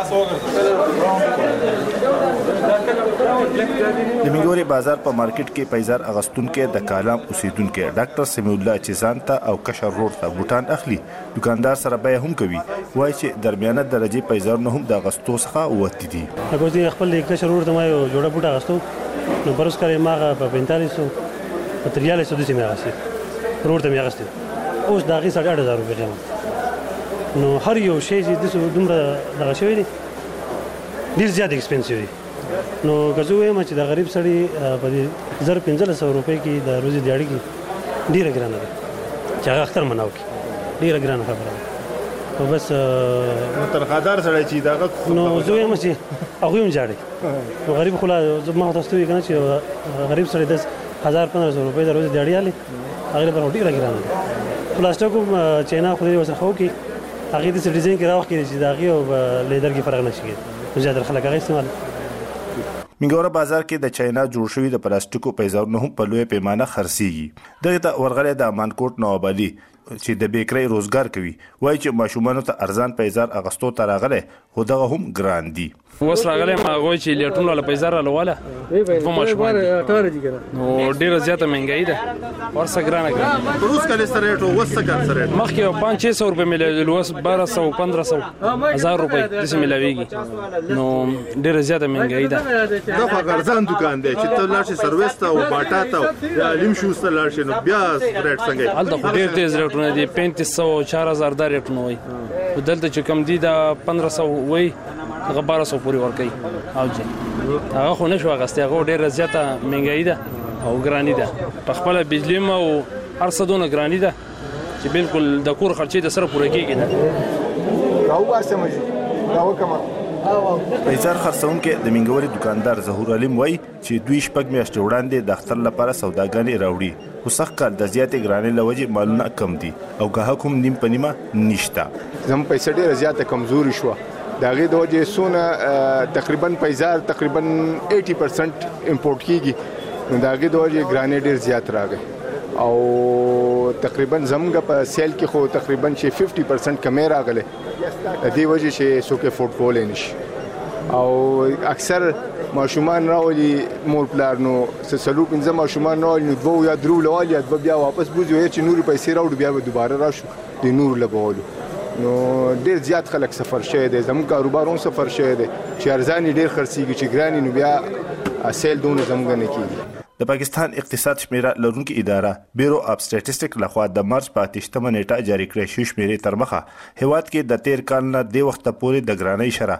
د منګوري بازار په مارکیټ کې پیزار اغستونکو د کالام اوسیدونکو ډاکټر سمیع الله چیزانتا او کشر روډ ته بوتان اخلي دکاندار سره به هم کوي وای چې درمیانه درجه پیزارونه هم د اغستو څخه وتی دي. هغه د خپل کشر روډ ته ما یو جوړه بوټه اغستو نو پرس کړی ما په 4500 ماتریال یې سودی سیمه غاسي روړ ته مې غاسي اوس دا غي 8,500 روپے قیمت نو هر یو شی چې د دومره دغه شوی دی ډیر زیات ایکسپنسیو دی نو غزوې ما چې د غریب سړی په 1500 روپے کې د روزي دیاړي کې ډیر ګرانه ده چې هغه اختر مناو کې ډیر ګرانه خبره او بس ترخادار سړی چې دغه نو زوی ما چې هغه هم جاړي نو غریب خلا ما تاسو ته کنه چې غریب سړی د 1500 روپے د روزي دیاړي علي هغه پر ډیر ګرانه ده پلاستیکو چینا خو دې وسه خو کې هغه د ډیزاین کې راوخ کې چې داغي او لیدر کې فرق نشي کېږي زیات خلک هغه استعمال. منګوره بازار کې د چاینا جوړ شوی د پلاستیکو پیزارونه هم په لوی پیمانه خرڅيږي. دغه ته ورغله د امانکوټ نواب علي چې د بیکری روزګار کوي وایي چې ماشومان ته ارزان پیزار اغستو ته راغله خو دغه هم ګران دي. وس راغله ما غوي چې لیټونو له پیزار لواله په ماشومان نو ډیره زیاته مهنګای ده ورسره ګرانه روز کله سره ټو وسګر سره مخکې 500 روپے ملي لوس 1200 1500 1000 روپے د سیمه لويږي نو ډیره زیاته مهنګای ده دا ګرځان دکان دی چې ته لاړ شي سرویس ته او باټا ته یا لیم شوس ته لاړ شي نو بیا ریټ څنګه الته ډیر تیز ریټونه دي 3500 4000 د ریټونه وي دلته چې کم دي دا 1500 وي هغه 1200 پورې ورکړي او چې هغه خو نشو غسته هغه ډیره زیاته مهنګای ده او ګرانی ده په خپل بجلی او هر څه دونه ګرانی ده چې بالکل د کور خرچې د سره پوره کیږي نه راو واسه مې دا وکما پیزار خرڅون کې د منګوري دکاندار ظهور علیم وای چې دوی شپږ میاشتې وړاندې د اختر لپاره سوداګانې راوړي خو سخت کال د زیاتې ګرانۍ له وجې مالونه کم دي او ګاهک هم نیم په نیمه نشته. زموږ پیسې ډېره زیاته کمزوري شوه د هغې د وجې څونه تقریبا پیزار تقریبا 80% امپورټ کیږي نو د هغې د وجې ګرانۍ ډېر زیات راغی او تقریبا زموږ په سیل کې خو تقریبا چې 50% کمې راغلی د دې وجې چې څوک افورډ کولی نشي او اکثر ماشومان راولي مور پلار نو څلور پنځه ماشومان راولي نو دوه یا درو لوالي یا دوه بیا واپس بوځي وایي چې نورې پیسې راوړو بیا به دوباره راشو د نورو لګولو نو ډېر زیات خلک سفر شوی دی زموږ کاروبار هم سفر شوی دی چې ارزانې ډېر خرڅېږي چې ګرانې نو بیا سیل دونه زموږ نه کېږي. د پاکستان اقتصاد شمیره لرونکي اداره بیرو اف سټیټسټیک لخوا د مارچ په 8مه نیټه جاری کړې شوې شمیرې تر مخه هیواد کې د تیر کال نه د وخت پورې د ګرانۍ شرح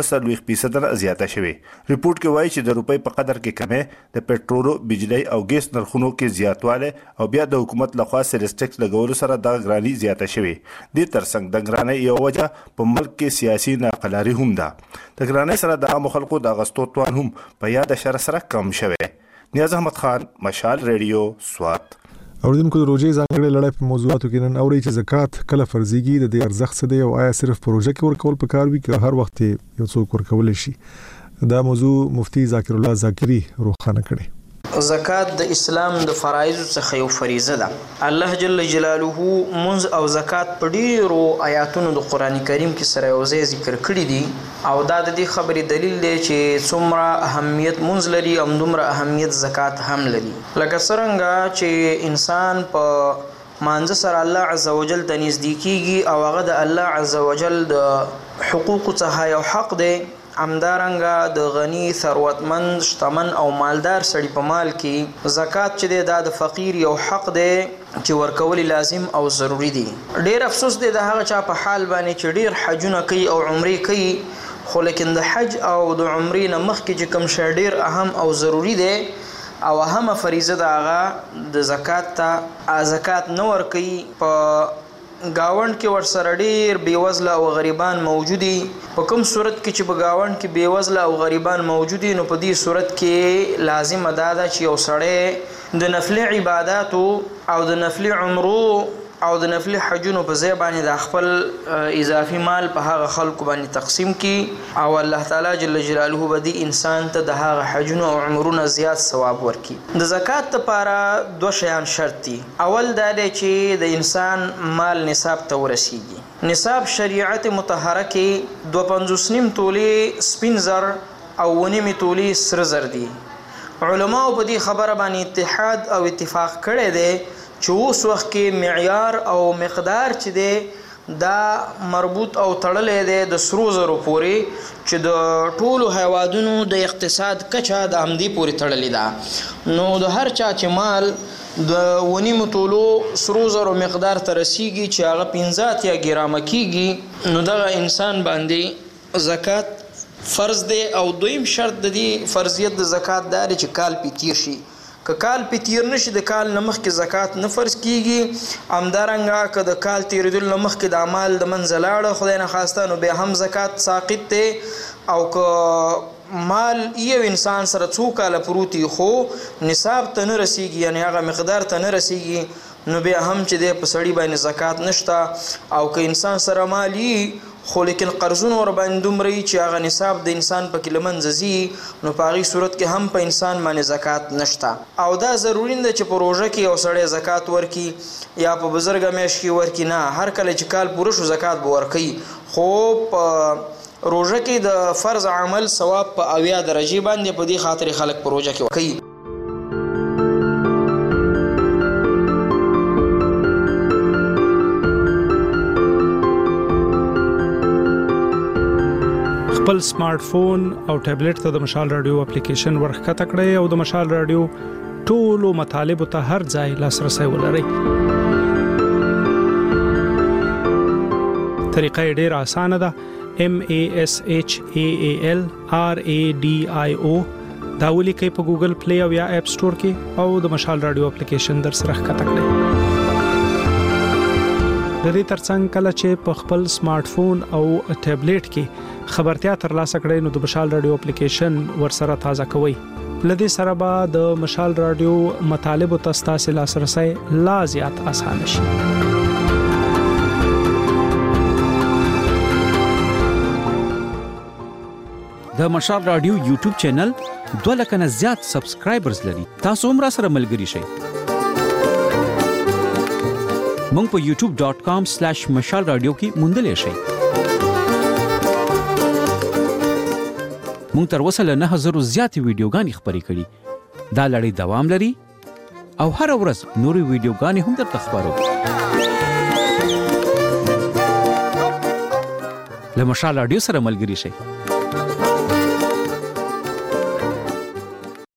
40% نه زیاته شوې. ریپورت کې وایي چې د روپۍ په قدر کې کمې د پېټرولو بجلی او ګیس نرخونو کې زیاتواله او بیا د حکومت لخوا سیلز ټیکس لګولو سره د ګرانۍ زیاته شوې. د ترڅنګ د ګرانۍ یو وجه په ملک کې سیاسي ناقلاري هم ده. د ګرانۍ سره د عام خلکو د اغستو توان هم په یاد شر سره کم شوی. نیاز احمد خان مشال ریډیو سوات. اوریدونکو د روزي ځانګړي لړۍ په موضوعاتو کې نن اوري چې زکات کله فرضيږي د دې ارزښت څه دی او آیا صرف پروژه کې ورکول پکار وي که هر وخت یو څوک ورکول شي. دا موضوع مفتي ذاکر الله ذاکری روښانه کړي. زکات د اسلام د فرایض څخه یو فریضه ده. الله جل جلاله منځ او زکات په ډیرو آیاتونو د قران کریم کې سره یو ځای ذکر کړی دي او دا د دې خبرې دلیل دی چې څومره اهمیت منځ لري او دومره اهمیت زکات هم لري. لکه څنګه چې انسان په مانځ سره الله عزوجل ته نزدیکیږي او هغه د الله عزوجل د حقوق څخه یو حق دی امدارنګه د غنی ثروتمند شتمن او مالدار سړي په مال کې زکات چې دا د فقیر یو حق دی چې ورکول لازم او ضروری دي. ډیر افسوس دی د هغه چا په حال باندې چې ډیر حجونه کوي او عمرې کوي خو لیکن د حج او د عمرې نه مخکې چې کوم شی ډیر اهم او ضروری دی او اهمه فریضه ده هغه د زکات ته زکات نه ورکوي په گاوند کې ورسره ډیر بیوزله او غریبان موجودي. په کوم صورت کې چې په گاوند کې بیوزله او غریبان موجودي نو په دې صورت کې لازم ادا ده چې یو سړی د نفل عبادتو او د نفل عمرو او د نفل حجونو په ځای باندې د خپل اضافي مال په هغه خلکو باندې تقسیم کی او الله تعالی جل جلاله به دې انسان ته د هغه حجونو او عمرونو زیات ثواب ورکړي. د زکات لپاره دوه شیان شرط دي. اول دا دی چې د انسان مال نصاب ته ورسیږي. نصاب شریعت مطهره کې 2.5 تولې سپین زر او 1.5 تولې سره زر دي. علماء په دې خبره باندې اتحاد او اتفاق کړی دی چې اوس وخت کې معیار او مقدار چې دی دا مربوط او تړلې دی د سرو زرو پورې چې د ټولو هیوادونو د اقتصاد کچه د همدې پورې تړلې ده. نو د هر چا چې مال د 1.5 تولو سرو زرو مقدار ته رسیږي چې هغه 15 یا ګرامه کیږي نو دغه انسان باندې زکات فرض دی. او دویم شرط د دې فرضیت د زکات دا دی چې کال پی تیر شي. که کال پی تیر نشي د کال نه مخکې زکات نه فرض کیږي. همدارنګه که د کال تیریدل نه مخکې د اعمال د منځه لاړه خدای نه خواسته نو بیا هم زکات ساقط دی. او که مال یو انسان سره څو کاله پروتي خو نصاب ته نه رسیږي یعنی هغه مقدار ته نه رسیږي نو بیا هم چې د په سړي باندې زکات نشته. او که انسان سره مالی خو لیکن قرضونه ور باندې دومره چې هغه نصاب د انسان په کې لمنځه ځي نو په هغې صورت کې هم په انسان باندې زکات نشته. او دا ضروري نه ده چې په روژه کې یو سړی زکات ورکي یا په بزرګه میاشت کې ورکي. نه، هر کله چې کال پوره شو زکات به ورکوي خو په روژه کې د فرض عمل ثواب په 80 درجې باندې په دې خاطر خلک په روژه کې ورکوي. خپل سمارټ فون او ټابلیټ ته د مشال رادیو اپلیکیشن ورخکته کړئ او د مشال رادیو ټولو مطالب ته هر ځای لاسرسي ولرئ. طریقه ډېر اسانه ده. MASHAAL RADIO دا ولیکئ په ګوګل پلی او یا اپ سٹور کې او د مشال رادیو اپلیکیشن در سره ښکته کړئ. د د دې ترڅنګ کله چې په خپل سمارټ فون او ټابلیټ کې خبرتیا ترلاسه کړئ نو د مشال رادیو اپلیکیشن ورسره تازه کوئ. لدې سره به د مشال رادیو مطالب او تاسو لاسرسي لا زیات آسان شي. د مشال رادیو یوټیوب چینل 2 لک نه زیات سبسکرایبرز لري. تاسو هم را سره ملګري شئ. مونږ په youtube.com/mashalradio کې موندل شئ. مونږ تر اوسه له 9000 زیات ویډیوګانې خبرې کړې. دا لړۍ دوام لري او هر ورځ نورې ویډیوګانې هم درته خبرو. له مشال رادیو سره ملګري شئ.